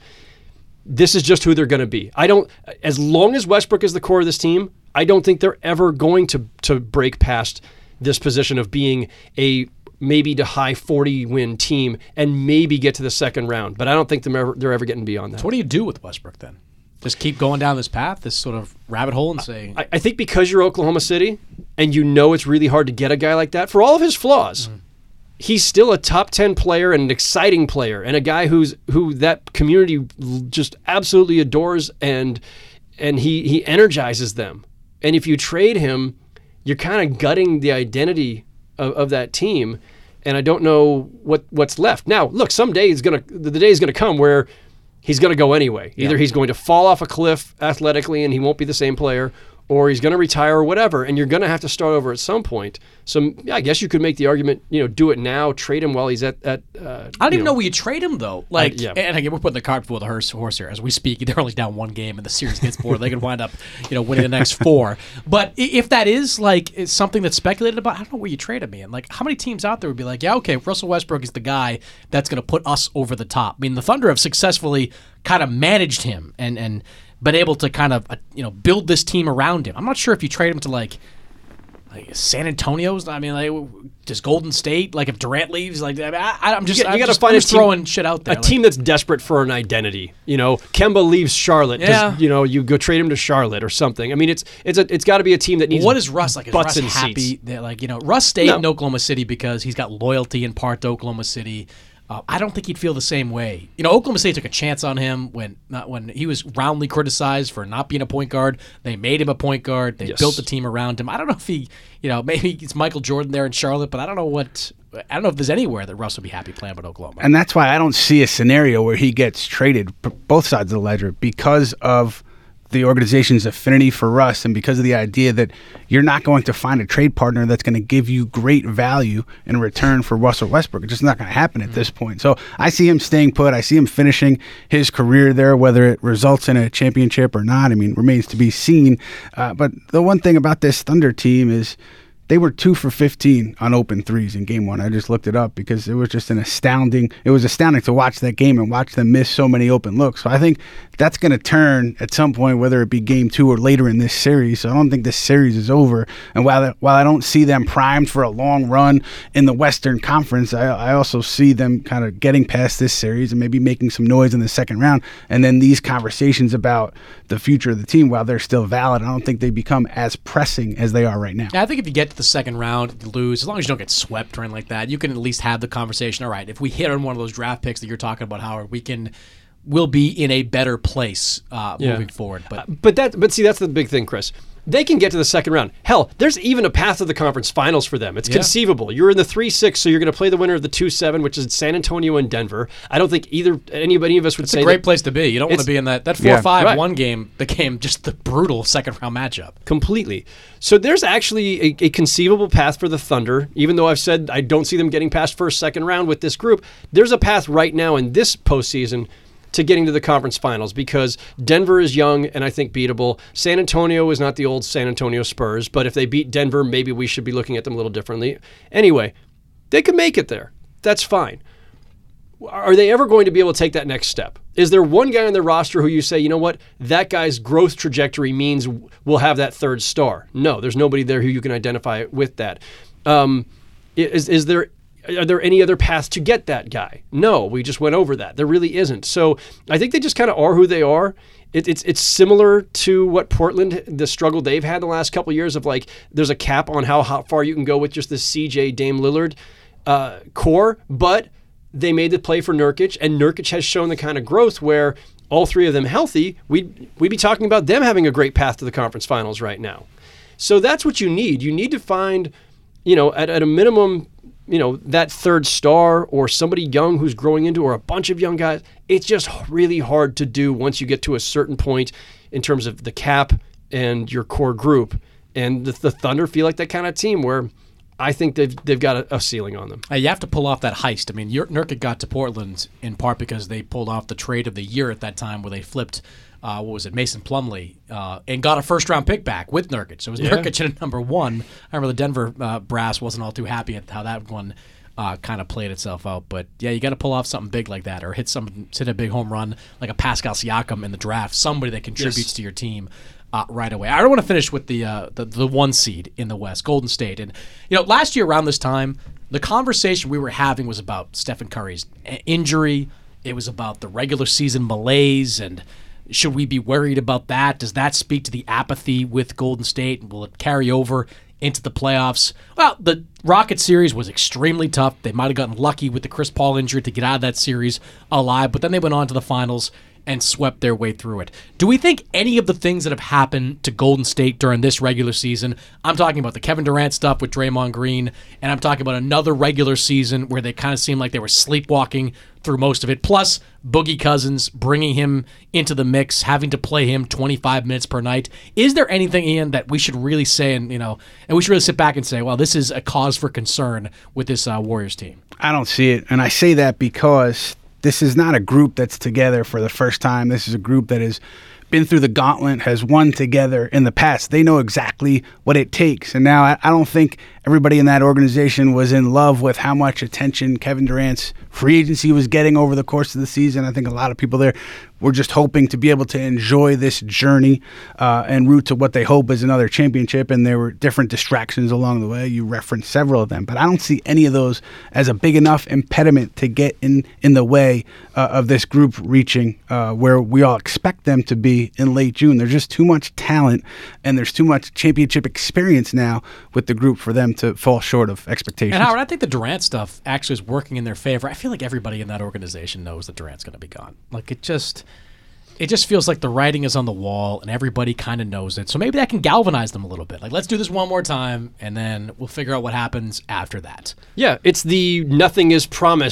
this is just who they're going to be. I don't, as long as Westbrook is the core of this team, I don't think they're ever going to to break past this position of being a maybe to high forty win team and maybe get to the second round. But I don't think they're ever, they're ever getting beyond that. So what do you do with Westbrook then? Just keep going down this path, this sort of rabbit hole, and say... I, I think because you're Oklahoma City and you know it's really hard to get a guy like that, for all of his flaws, mm. he's still a top ten player and an exciting player and a guy who's who that community just absolutely adores, and and he, he energizes them. And if you trade him, you're kind of gutting the identity of, of that team, and I don't know what, what's left. Now, look, someday is gonna the day is going to come where he's going to go anyway. Either yeah. he's going to fall off a cliff athletically and he won't be the same player, or he's going to retire or whatever, and you're going to have to start over at some point. So yeah, I guess you could make the argument, you know, do it now, trade him while he's at... at uh, I don't even know. know where you trade him, though. Like, uh, yeah. And again, we're putting the cart before the horse, horse here. As we speak, they're only down one game, and the series gets bored. They could wind up, you know, winning the next four. But if that is, like, it's something that's speculated about, I don't know where you trade him, man. Like, how many teams out there would be like, yeah, okay, Russell Westbrook is the guy that's going to put us over the top? I mean, the Thunder have successfully kind of managed him and and been able to kind of, uh, you know, build this team around him. I'm not sure if you trade him to, like, like San Antonio's. I mean, like, does Golden State, like, if Durant leaves, like, I, I'm just, you, I'm you just, gotta find I'm a just team, throwing shit out there. A like, team that's desperate for an identity. You know, Kemba leaves Charlotte. Yeah. You know, you go trade him to Charlotte or something. I mean, it's it's a, it's got to be a team that needs. What is Russ like? Is butts Russ and happy? seats. That, like, you know, Russ stayed No. in Oklahoma City because he's got loyalty in part to Oklahoma City. Uh, I don't think he'd feel the same way. You know, Oklahoma State took a chance on him when not when he was roundly criticized for not being a point guard. They made him a point guard. They Yes. built the team around him. I don't know if he, you know, maybe it's Michael Jordan there in Charlotte, but I don't know what. I don't know if there's anywhere that Russ would be happy playing with Oklahoma. And that's why I don't see a scenario where he gets traded, p- both sides of the ledger, because of the organization's affinity for Russ and because of the idea that you're not going to find a trade partner that's going to give you great value in return for Russell Westbrook. It's just not going to happen at this point. So I see him staying put. I see him finishing his career there, whether it results in a championship or not. I mean, remains to be seen. Uh, but the one thing about this Thunder team is they were two for fifteen on open threes in game one. I just looked it up because it was just an astounding, it was astounding to watch that game and watch them miss so many open looks. So I think that's going to turn at some point, whether it be game two or later in this series. So I don't think this series is over. And while, while I don't see them primed for a long run in the Western Conference, I, I also see them kind of getting past this series and maybe making some noise in the second round. And then these conversations about the future of the team, while they're still valid, I don't think they become as pressing as they are right now. Yeah, I think if you get to the second round, you lose, as long as you don't get swept or anything like that, you can at least have the conversation. All right, if we hit on one of those draft picks that you're talking about, Howard, we can we'll be in a better place uh, Yeah. moving forward. But Uh, but that but see, that's the big thing, Chris. They can get to the second round. Hell, there's even a path to the conference finals for them. It's Yeah. conceivable. You're in the three six, so you're going to play the winner of the two seven, which is San Antonio and Denver. I don't think either anybody of us would it's say a great that place to be. You don't want to it's- be in that that Yeah. four five Right. one game became just the brutal second round matchup. completely. So there's actually a, a conceivable path for the Thunder, even though I've said I don't see them getting past first, second round with this group. There's a path right now in this postseason to getting to the conference finals because Denver is young and I think beatable. San Antonio is not the old San Antonio Spurs, but if they beat Denver, maybe we should be looking at them a little differently. Anyway, they could make it there. That's fine. Are they ever going to be able to take that next step? Is there one guy on their roster who you say, you know what, that guy's growth trajectory means we'll have that third star? No, there's nobody there who you can identify with that. Um, is, is there... Are there any other paths to get that guy? No, we just went over that. There really isn't. So I think they just kind of are who they are. It, it's it's similar to what Portland, the struggle they've had the last couple of years of like, there's a cap on how, how far you can go with just the C J, Dame Lillard uh, core, but they made the play for Nurkic, and Nurkic has shown the kind of growth where all three of them healthy, we'd, we'd be talking about them having a great path to the conference finals right now. So that's what you need. You need to find, you know, at, at a minimum, you know, that third star or somebody young who's growing into, or a bunch of young guys. It's just really hard to do once you get to a certain point in terms of the cap and your core group. And the, the Thunder feel like that kind of team where I think they've they've got a, a ceiling on them. Uh, you have to pull off that heist. I mean, Ur- Nurkic got to Portland in part because they pulled off the trade of the year at that time where they flipped, uh, what was it, Mason Plumlee, uh, and got a first-round pick back with Nurkic. So it was Yeah. Nurkic at number one. I remember the Denver uh, brass wasn't all too happy at how that one uh, kind of played itself out. But, yeah, you got to pull off something big like that or hit some hit a big home run like a Pascal Siakam in the draft, somebody that contributes Yes. to your team. Uh, right away. I don't want to finish with the, uh, the the one seed in the West, Golden State. And, you know, last year around this time, the conversation we were having was about Stephen Curry's injury. It was about the regular season malaise, and should we be worried about that? Does that speak to the apathy with Golden State? Will it carry over into the playoffs? Well, the Rocket series was extremely tough. They might have gotten lucky with the Chris Paul injury to get out of that series alive, but then they went on to the finals and swept their way through it. Do we think any of the things that have happened to Golden State during this regular season, I'm talking about the Kevin Durant stuff with Draymond Green, and I'm talking about another regular season where they kind of seemed like they were sleepwalking through most of it, plus Boogie Cousins bringing him into the mix, having to play him twenty-five minutes per night. Is there anything, Ian, that we should really say, and you know, and we should really sit back and say, well, this is a cause for concern with this uh, Warriors team? I don't see it, and I say that because this is not a group that's together for the first time. This is a group that has been through the gauntlet, has won together in the past. They know exactly what it takes. And now I, I don't think everybody in that organization was in love with how much attention Kevin Durant's free agency was getting over the course of the season. I think a lot of people there were just hoping to be able to enjoy this journey uh, and route to what they hope is another championship. And there were different distractions along the way. You referenced several of them, but I don't see any of those as a big enough impediment to get in, in the way uh, of this group reaching uh, where we all expect them to be in late June. There's just too much talent and there's too much championship experience now with the group for them to fall short of expectations. And Howard, I think the Durant stuff actually is working in their favor. I feel like everybody in that organization knows that Durant's going to be gone. Like it just, it just feels like the writing is on the wall, and everybody kind of knows it. So maybe that can galvanize them a little bit. Like, let's do this one more time, and then we'll figure out what happens after that. Yeah, it's the nothing is promised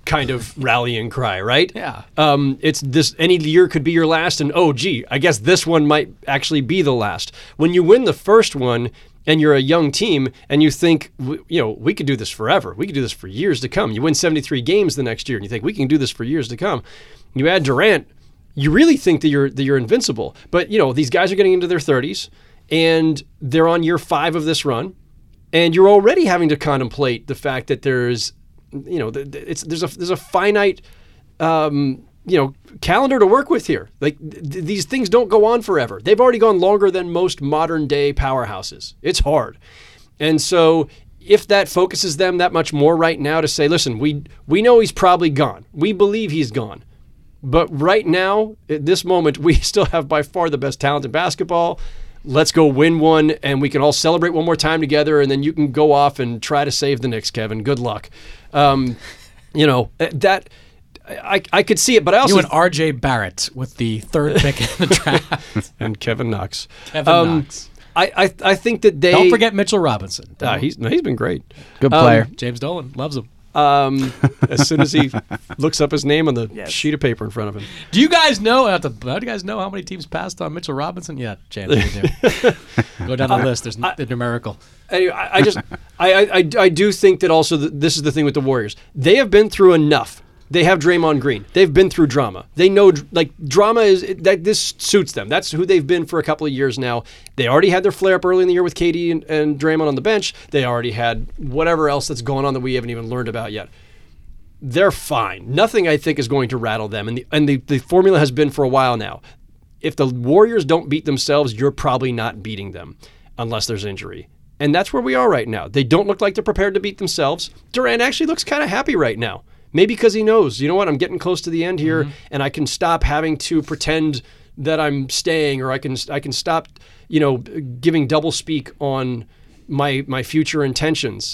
kind of rallying cry, right? Yeah. Um, it's this, any year could be your last, and oh, gee, I guess this one might actually be the last. When you win the first one and you're a young team and you think, you know, we could do this forever. We could do this for years to come. You win seventy-three games the next year and you think we can do this for years to come. You add Durant, you really think that you're that you're invincible. But, you know, these guys are getting into their thirties and they're on year five of this run. And you're already having to contemplate the fact that there's, you know, it's there's a there's a finite, um, you know, calendar to work with here. Like th- these things don't go on forever. They've already gone longer than most modern day powerhouses. It's hard, and so if that focuses them that much more right now to say, listen, we we know he's probably gone. We believe he's gone, but right now at this moment we still have by far the best talent in basketball. Let's go win one, and we can all celebrate one more time together, and then you can go off and try to save the Knicks, Kevin. Good luck. Um, you know, that I I could see it, but I also... You and R J Barrett with the third pick in the draft. And Kevin Knox. Kevin um, Knox. I, I I think that they... Don't forget Mitchell Robinson. Uh, he's, no, he's been great. Good player. Um, James Dolan loves him. Um, as soon as he looks up his name on the Yes. sheet of paper in front of him. Do you guys know? How to, how do you guys know how many teams passed on Mitchell Robinson? Yeah, James, you do. Go down the list. There's I, the numerical. Anyway, I, I just, I, I, I do think that also the, this is the thing with the Warriors. They have been through enough. They have Draymond Green. They've been through drama. They know, like, drama is, that this suits them. That's who they've been for a couple of years now. They already had their flare-up early in the year with K D and, and Draymond on the bench. They already had whatever else that's going on that we haven't even learned about yet. They're fine. Nothing, I think, is going to rattle them. And the and the, the formula has been for a while now. If the Warriors don't beat themselves, you're probably not beating them unless there's injury. And that's where we are right now. They don't look like they're prepared to beat themselves. Durant actually looks kind of happy right now. Maybe because he knows, you know what, I'm getting close to the end here, mm-hmm. and I can stop having to pretend that I'm staying, or I can I can stop, you know, giving double speak on my my future intentions.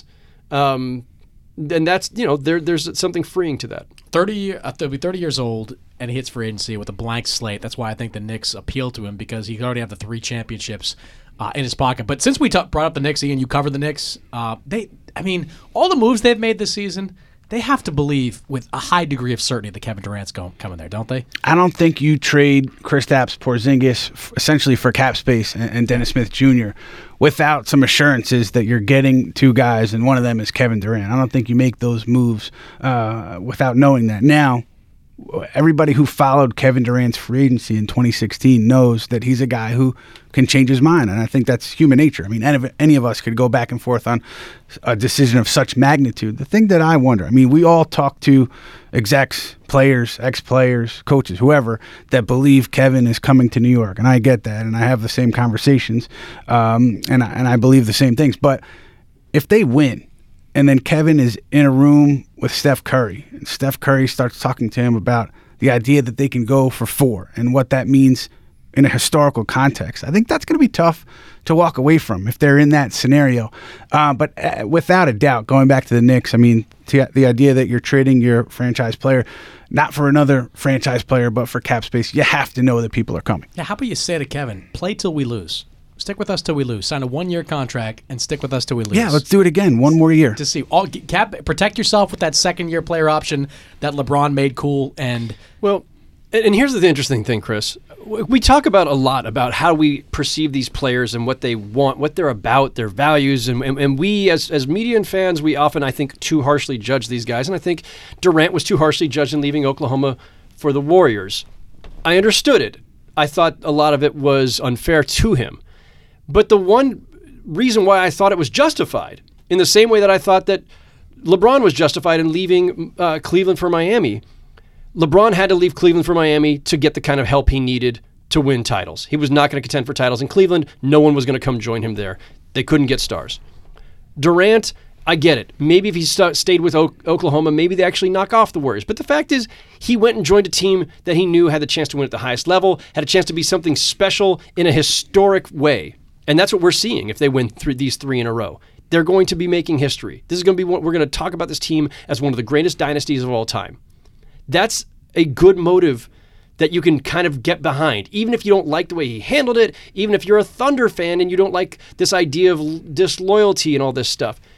Um, and that's, you know, there there's something freeing to that. thirty, uh, he'll be thirty years old, and he hits free agency with a blank slate. That's why I think the Knicks appeal to him, because he already have the three championships uh, in his pocket. But since we t- brought up the Knicks, Ian, you covered the Knicks. Uh, they, I mean, all the moves they've made this season, they have to believe with a high degree of certainty that Kevin Durant's going coming there, don't they? I don't think you trade Kristaps Porzingis f- essentially for cap space and, and Dennis Smith Junior without some assurances that you're getting two guys, and one of them is Kevin Durant. I don't think you make those moves uh, without knowing that. Now, everybody who followed Kevin Durant's free agency in twenty sixteen knows that he's a guy who can change his mind, and I think that's human nature. I mean, any of, any of us could go back and forth on a decision of such magnitude. The thing that I wonder, I mean, we all talk to execs, players, ex-players, coaches, whoever, that believe Kevin is coming to New York, and I get that, and I have the same conversations, um, and, I, and I believe the same things. But if they win, and then Kevin is in a room with Steph Curry, and Steph Curry starts talking to him about the idea that they can go for four and what that means in a historical context, I think that's going to be tough to walk away from if they're in that scenario. Uh, but uh, without a doubt, going back to the Knicks, I mean, t- the idea that you're trading your franchise player, not for another franchise player, but for cap space, you have to know that people are coming. Yeah, how about you say to Kevin, play till we lose. Stick with us till we lose. Sign a one-year contract and stick with us till we lose. Yeah, let's do it again. One more year. To see all cap, protect yourself with that second-year player option that LeBron made cool. And well, and here's the interesting thing, Chris. We talk about a lot about how we perceive these players and what they want, what they're about, their values, and and, and we as as media and fans, we often, I think, too harshly judge these guys. And I think Durant was too harshly judged in leaving Oklahoma for the Warriors. I understood it. I thought a lot of it was unfair to him. But the one reason why I thought it was justified, in the same way that I thought that LeBron was justified in leaving uh, Cleveland for Miami, LeBron had to leave Cleveland for Miami to get the kind of help he needed to win titles. He was not going to contend for titles in Cleveland. No one was going to come join him there. They couldn't get stars. Durant, I get it. Maybe if he st- stayed with o- Oklahoma, maybe they actually knock off the Warriors. But the fact is, he went and joined a team that he knew had the chance to win at the highest level, had a chance to be something special in a historic way. And that's what we're seeing if they win th- these three in a row. They're going to be making history. This is going to be what we're going to talk about this team as one of the greatest dynasties of all time. That's a good motive that you can kind of get behind, even if you don't like the way he handled it, even if you're a Thunder fan and you don't like this idea of disloyalty and all this stuff.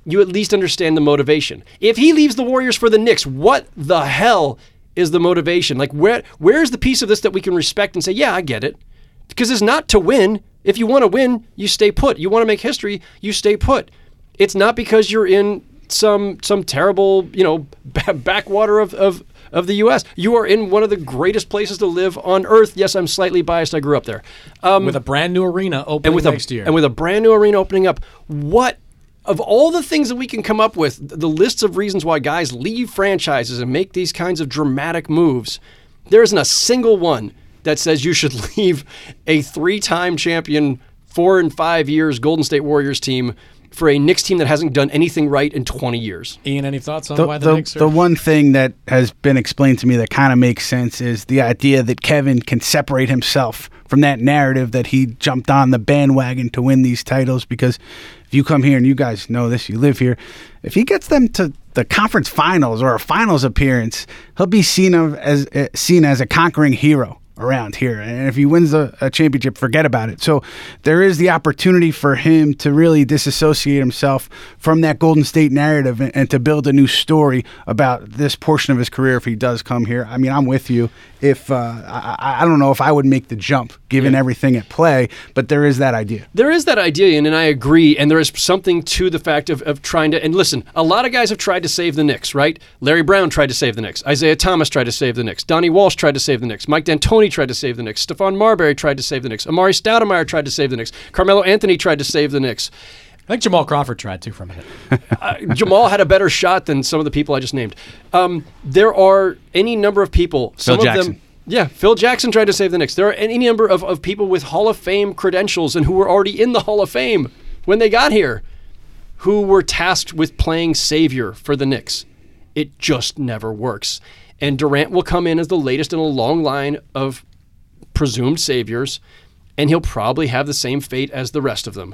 you at least understand the motivation. If he leaves the Warriors for the Knicks, what the hell is the motivation? Like, where where's the piece of this that we can respect and say, yeah, I get it? Because it's not to win. If you want to win, you stay put. You want to make history, you stay put. It's not because you're in some some terrible, you know, b- backwater of, of, of the U S. You are in one of the greatest places to live on earth. Yes, I'm slightly biased. I grew up there. Um, with a brand new arena opening and with next a, year. And with a brand new arena opening up, what, of all the things that we can come up with, the lists of reasons why guys leave franchises and make these kinds of dramatic moves, there isn't a single one that says you should leave a three-time champion, four and five years Golden State Warriors team for a Knicks team that hasn't done anything right in twenty years. Ian, any thoughts on the, why the, the Knicks are... The one thing that has been explained to me that kind of makes sense is the idea that Kevin can separate himself from that narrative that he jumped on the bandwagon to win these titles, because if you come here, and you guys know this, you live here, if he gets them to the conference finals or a finals appearance, he'll be seen of as uh, seen as a conquering hero around here. And if he wins a, a championship, forget about it. So there is the opportunity for him to really disassociate himself from that Golden State narrative and, and to build a new story about this portion of his career if he does come here. I mean, I'm with you. If uh, I, I don't know if I would make the jump given yeah. everything at play, but there is that idea. There is that idea, and, and I agree, and there is something to the fact of, of trying to, and listen, a lot of guys have tried to save the Knicks, right? Larry Brown tried to save the Knicks. Isaiah Thomas tried to save the Knicks. Donnie Walsh tried to save the Knicks. Mike D'Antoni tried to save the Knicks. Stephon Marbury tried to save the Knicks. Amari Stoudemire tried to save the Knicks. Carmelo Anthony tried to save the Knicks. I think Jamal Crawford tried too for a minute. uh, Jamal had a better shot than some of the people I just named. Um, there are any number of people. Some Phil of Jackson. them. Yeah, Phil Jackson tried to save the Knicks. There are any number of, of people with Hall of Fame credentials and who were already in the Hall of Fame when they got here, who were tasked with playing savior for the Knicks. It just never works. And Durant will come in as the latest in a long line of presumed saviors, and he'll probably have the same fate as the rest of them.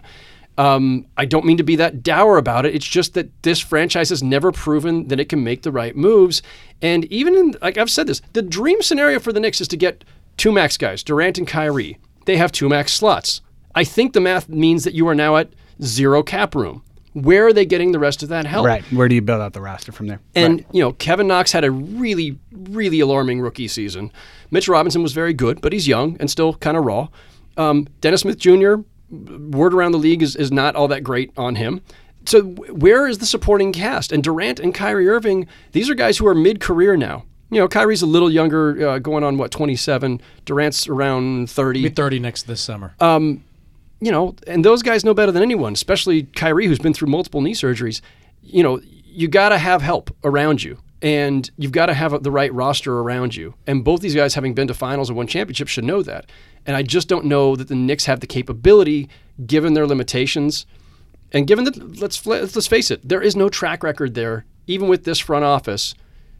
Um, I don't mean to be that dour about it. It's just that this franchise has never proven that it can make the right moves. And even in, like I've said this, the dream scenario for the Knicks is to get two max guys, Durant and Kyrie. They have two max slots. I think the math means that you are now at zero cap room. Where are they getting the rest of that help? Right. Where do you build out the roster from there? And, right. you know, Kevin Knox had a really, really alarming rookie season. Mitch Robinson was very good, but he's young and still kind of raw. Um, Dennis Smith Junior, word around the league is, is not all that great on him. So where is the supporting cast? And Durant and Kyrie Irving, these are guys who are mid-career now. You know, Kyrie's a little younger, uh, going on, what, twenty-seven. Durant's around thirty. Be thirty next this summer. Um, you know, and those guys know better than anyone, especially Kyrie, who's been through multiple knee surgeries. You know, you got to have help around you, and you've got to have the right roster around you. And both these guys, having been to finals and won championships, should know that. And I just don't know that the Knicks have the capability, given their limitations, and given that, let's let's face it, there is no track record there, even with this front office,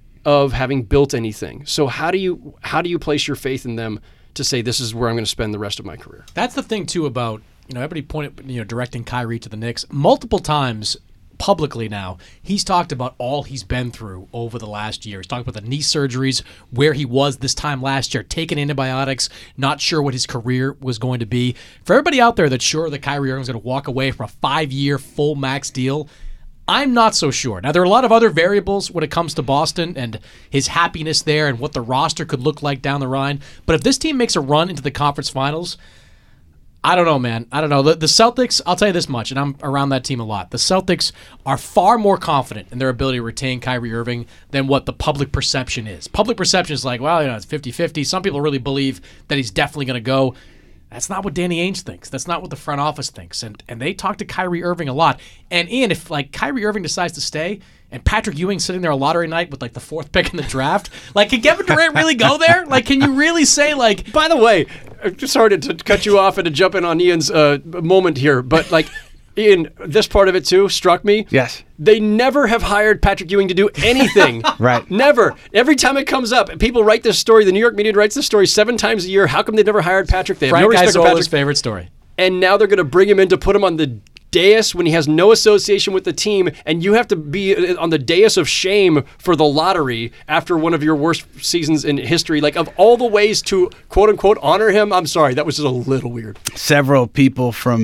of having built anything. So how do you how do you place your faith in them to say this is where I'm going to spend the rest of my career? That's the thing too about, you know, everybody pointed, you know, directing Kyrie to the Knicks multiple times publicly now. He's talked about all he's been through over the last year. He's talked about the knee surgeries, where he was this time last year, taking antibiotics, not sure what his career was going to be. For everybody out there that's sure that Kyrie Irving's going to walk away from a five-year full max deal, I'm not so sure. Now, there are a lot of other variables when it comes to Boston and his happiness there and what the roster could look like down the line. But if this team makes a run into the conference finals, I don't know, man. I don't know. The, the Celtics, I'll tell you this much, and I'm around that team a lot. The Celtics are far more confident in their ability to retain Kyrie Irving than what the public perception is. Public perception is like, well, you know, it's fifty-fifty. Some people really believe that he's definitely going to go. That's not what Danny Ainge thinks. That's not what the front office thinks. And and they talk to Kyrie Irving a lot. And Ian, if like Kyrie Irving decides to stay and Patrick Ewing's sitting there a lottery night with like the fourth pick in the draft, like can Kevin Durant really go there? Like, can you really say like? By the way, sorry to, to cut you off and to jump in on Ian's uh, moment here, but like, Ian, this part of it too struck me. Yes. They never have hired Patrick Ewing to do anything. Right. Never. Every time it comes up, people write this story. The New York media writes this story seven times a year. How come they never hired Patrick? They have Frank no respect for Isola's Patrick. favorite story. And now they're going to bring him in to put him on the dais when he has no association with the team, and you have to be on the dais of shame for the lottery after one of your worst seasons in history. Like, of all the ways to quote unquote honor him, I'm sorry, that was just a little weird. Several people from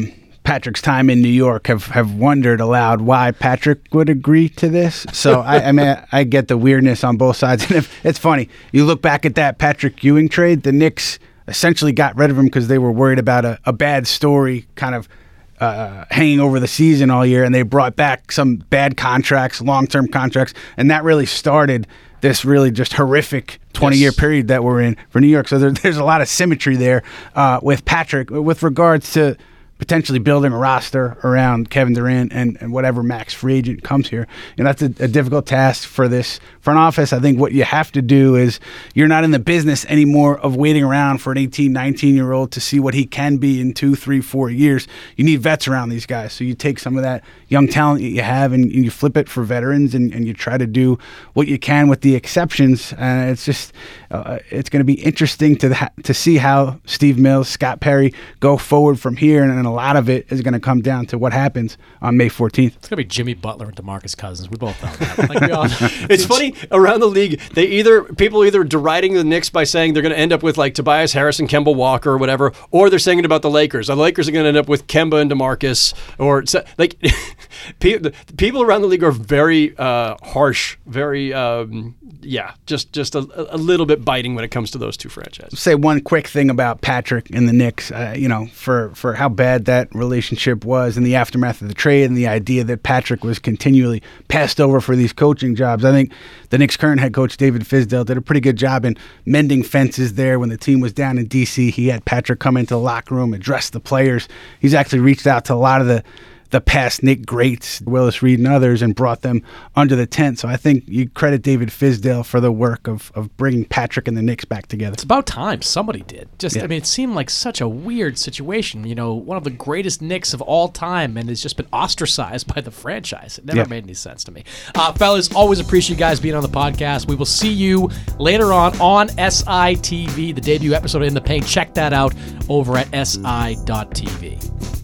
Patrick's time in New York have, have wondered aloud why Patrick would agree to this. So I, I mean, I get the weirdness on both sides. And if, it's funny, you look back at that Patrick Ewing trade, the Knicks essentially got rid of him because they were worried about a, a bad story kind of uh, hanging over the season all year, and they brought back some bad contracts, long-term contracts, and that really started this really just horrific twenty-year yes. period that we're in for New York. So there, there's a lot of symmetry there uh, with Patrick with regards to potentially building a roster around Kevin Durant and, and whatever max free agent comes here. And that's a, a difficult task for this front office. I think what you have to do is you're not in the business anymore of waiting around for an eighteen, nineteen-year-old to see what he can be in two, three, four years. You need vets around these guys. So you take some of that young talent that you have and, and you flip it for veterans and, and you try to do what you can with the exceptions. And it's just uh, it's going to be interesting to the, to see how Steve Mills, Scott Perry go forward from here. And, and a lot of it is going to come down to what happens on May fourteenth. It's going to be Jimmy Butler and DeMarcus Cousins. We both know that. Like we all know. It's funny, around the league, they either people either deriding the Knicks by saying they're going to end up with like Tobias Harris and Kemba Walker or whatever, or they're saying it about the Lakers. The Lakers are going to end up with Kemba and DeMarcus, or like people around the league are very uh, harsh, very um, yeah, just just a, a little bit biting when it comes to those two franchises. Say one quick thing about Patrick and the Knicks. Uh, you know, for for how bad that relationship was in the aftermath of the trade and the idea that Patrick was continually passed over for these coaching jobs. I think the Knicks' current head coach, David Fizdale, did a pretty good job in mending fences there when the team was down in D C. He had Patrick come into the locker room, address the players. He's actually reached out to a lot of the the past Knick greats, Willis Reed and others, and brought them under the tent. So I think you credit David Fizdale for the work of, of bringing Patrick and the Knicks back together. It's about time somebody did. Just, yeah. I mean, it seemed like such a weird situation. You know, one of the greatest Knicks of all time, and has just been ostracized by the franchise. It never yeah. made any sense to me. Uh, fellas, always appreciate you guys being on the podcast. We will see you later on on S I T V, the debut episode of In the Paint. Check that out over at S I dot T V.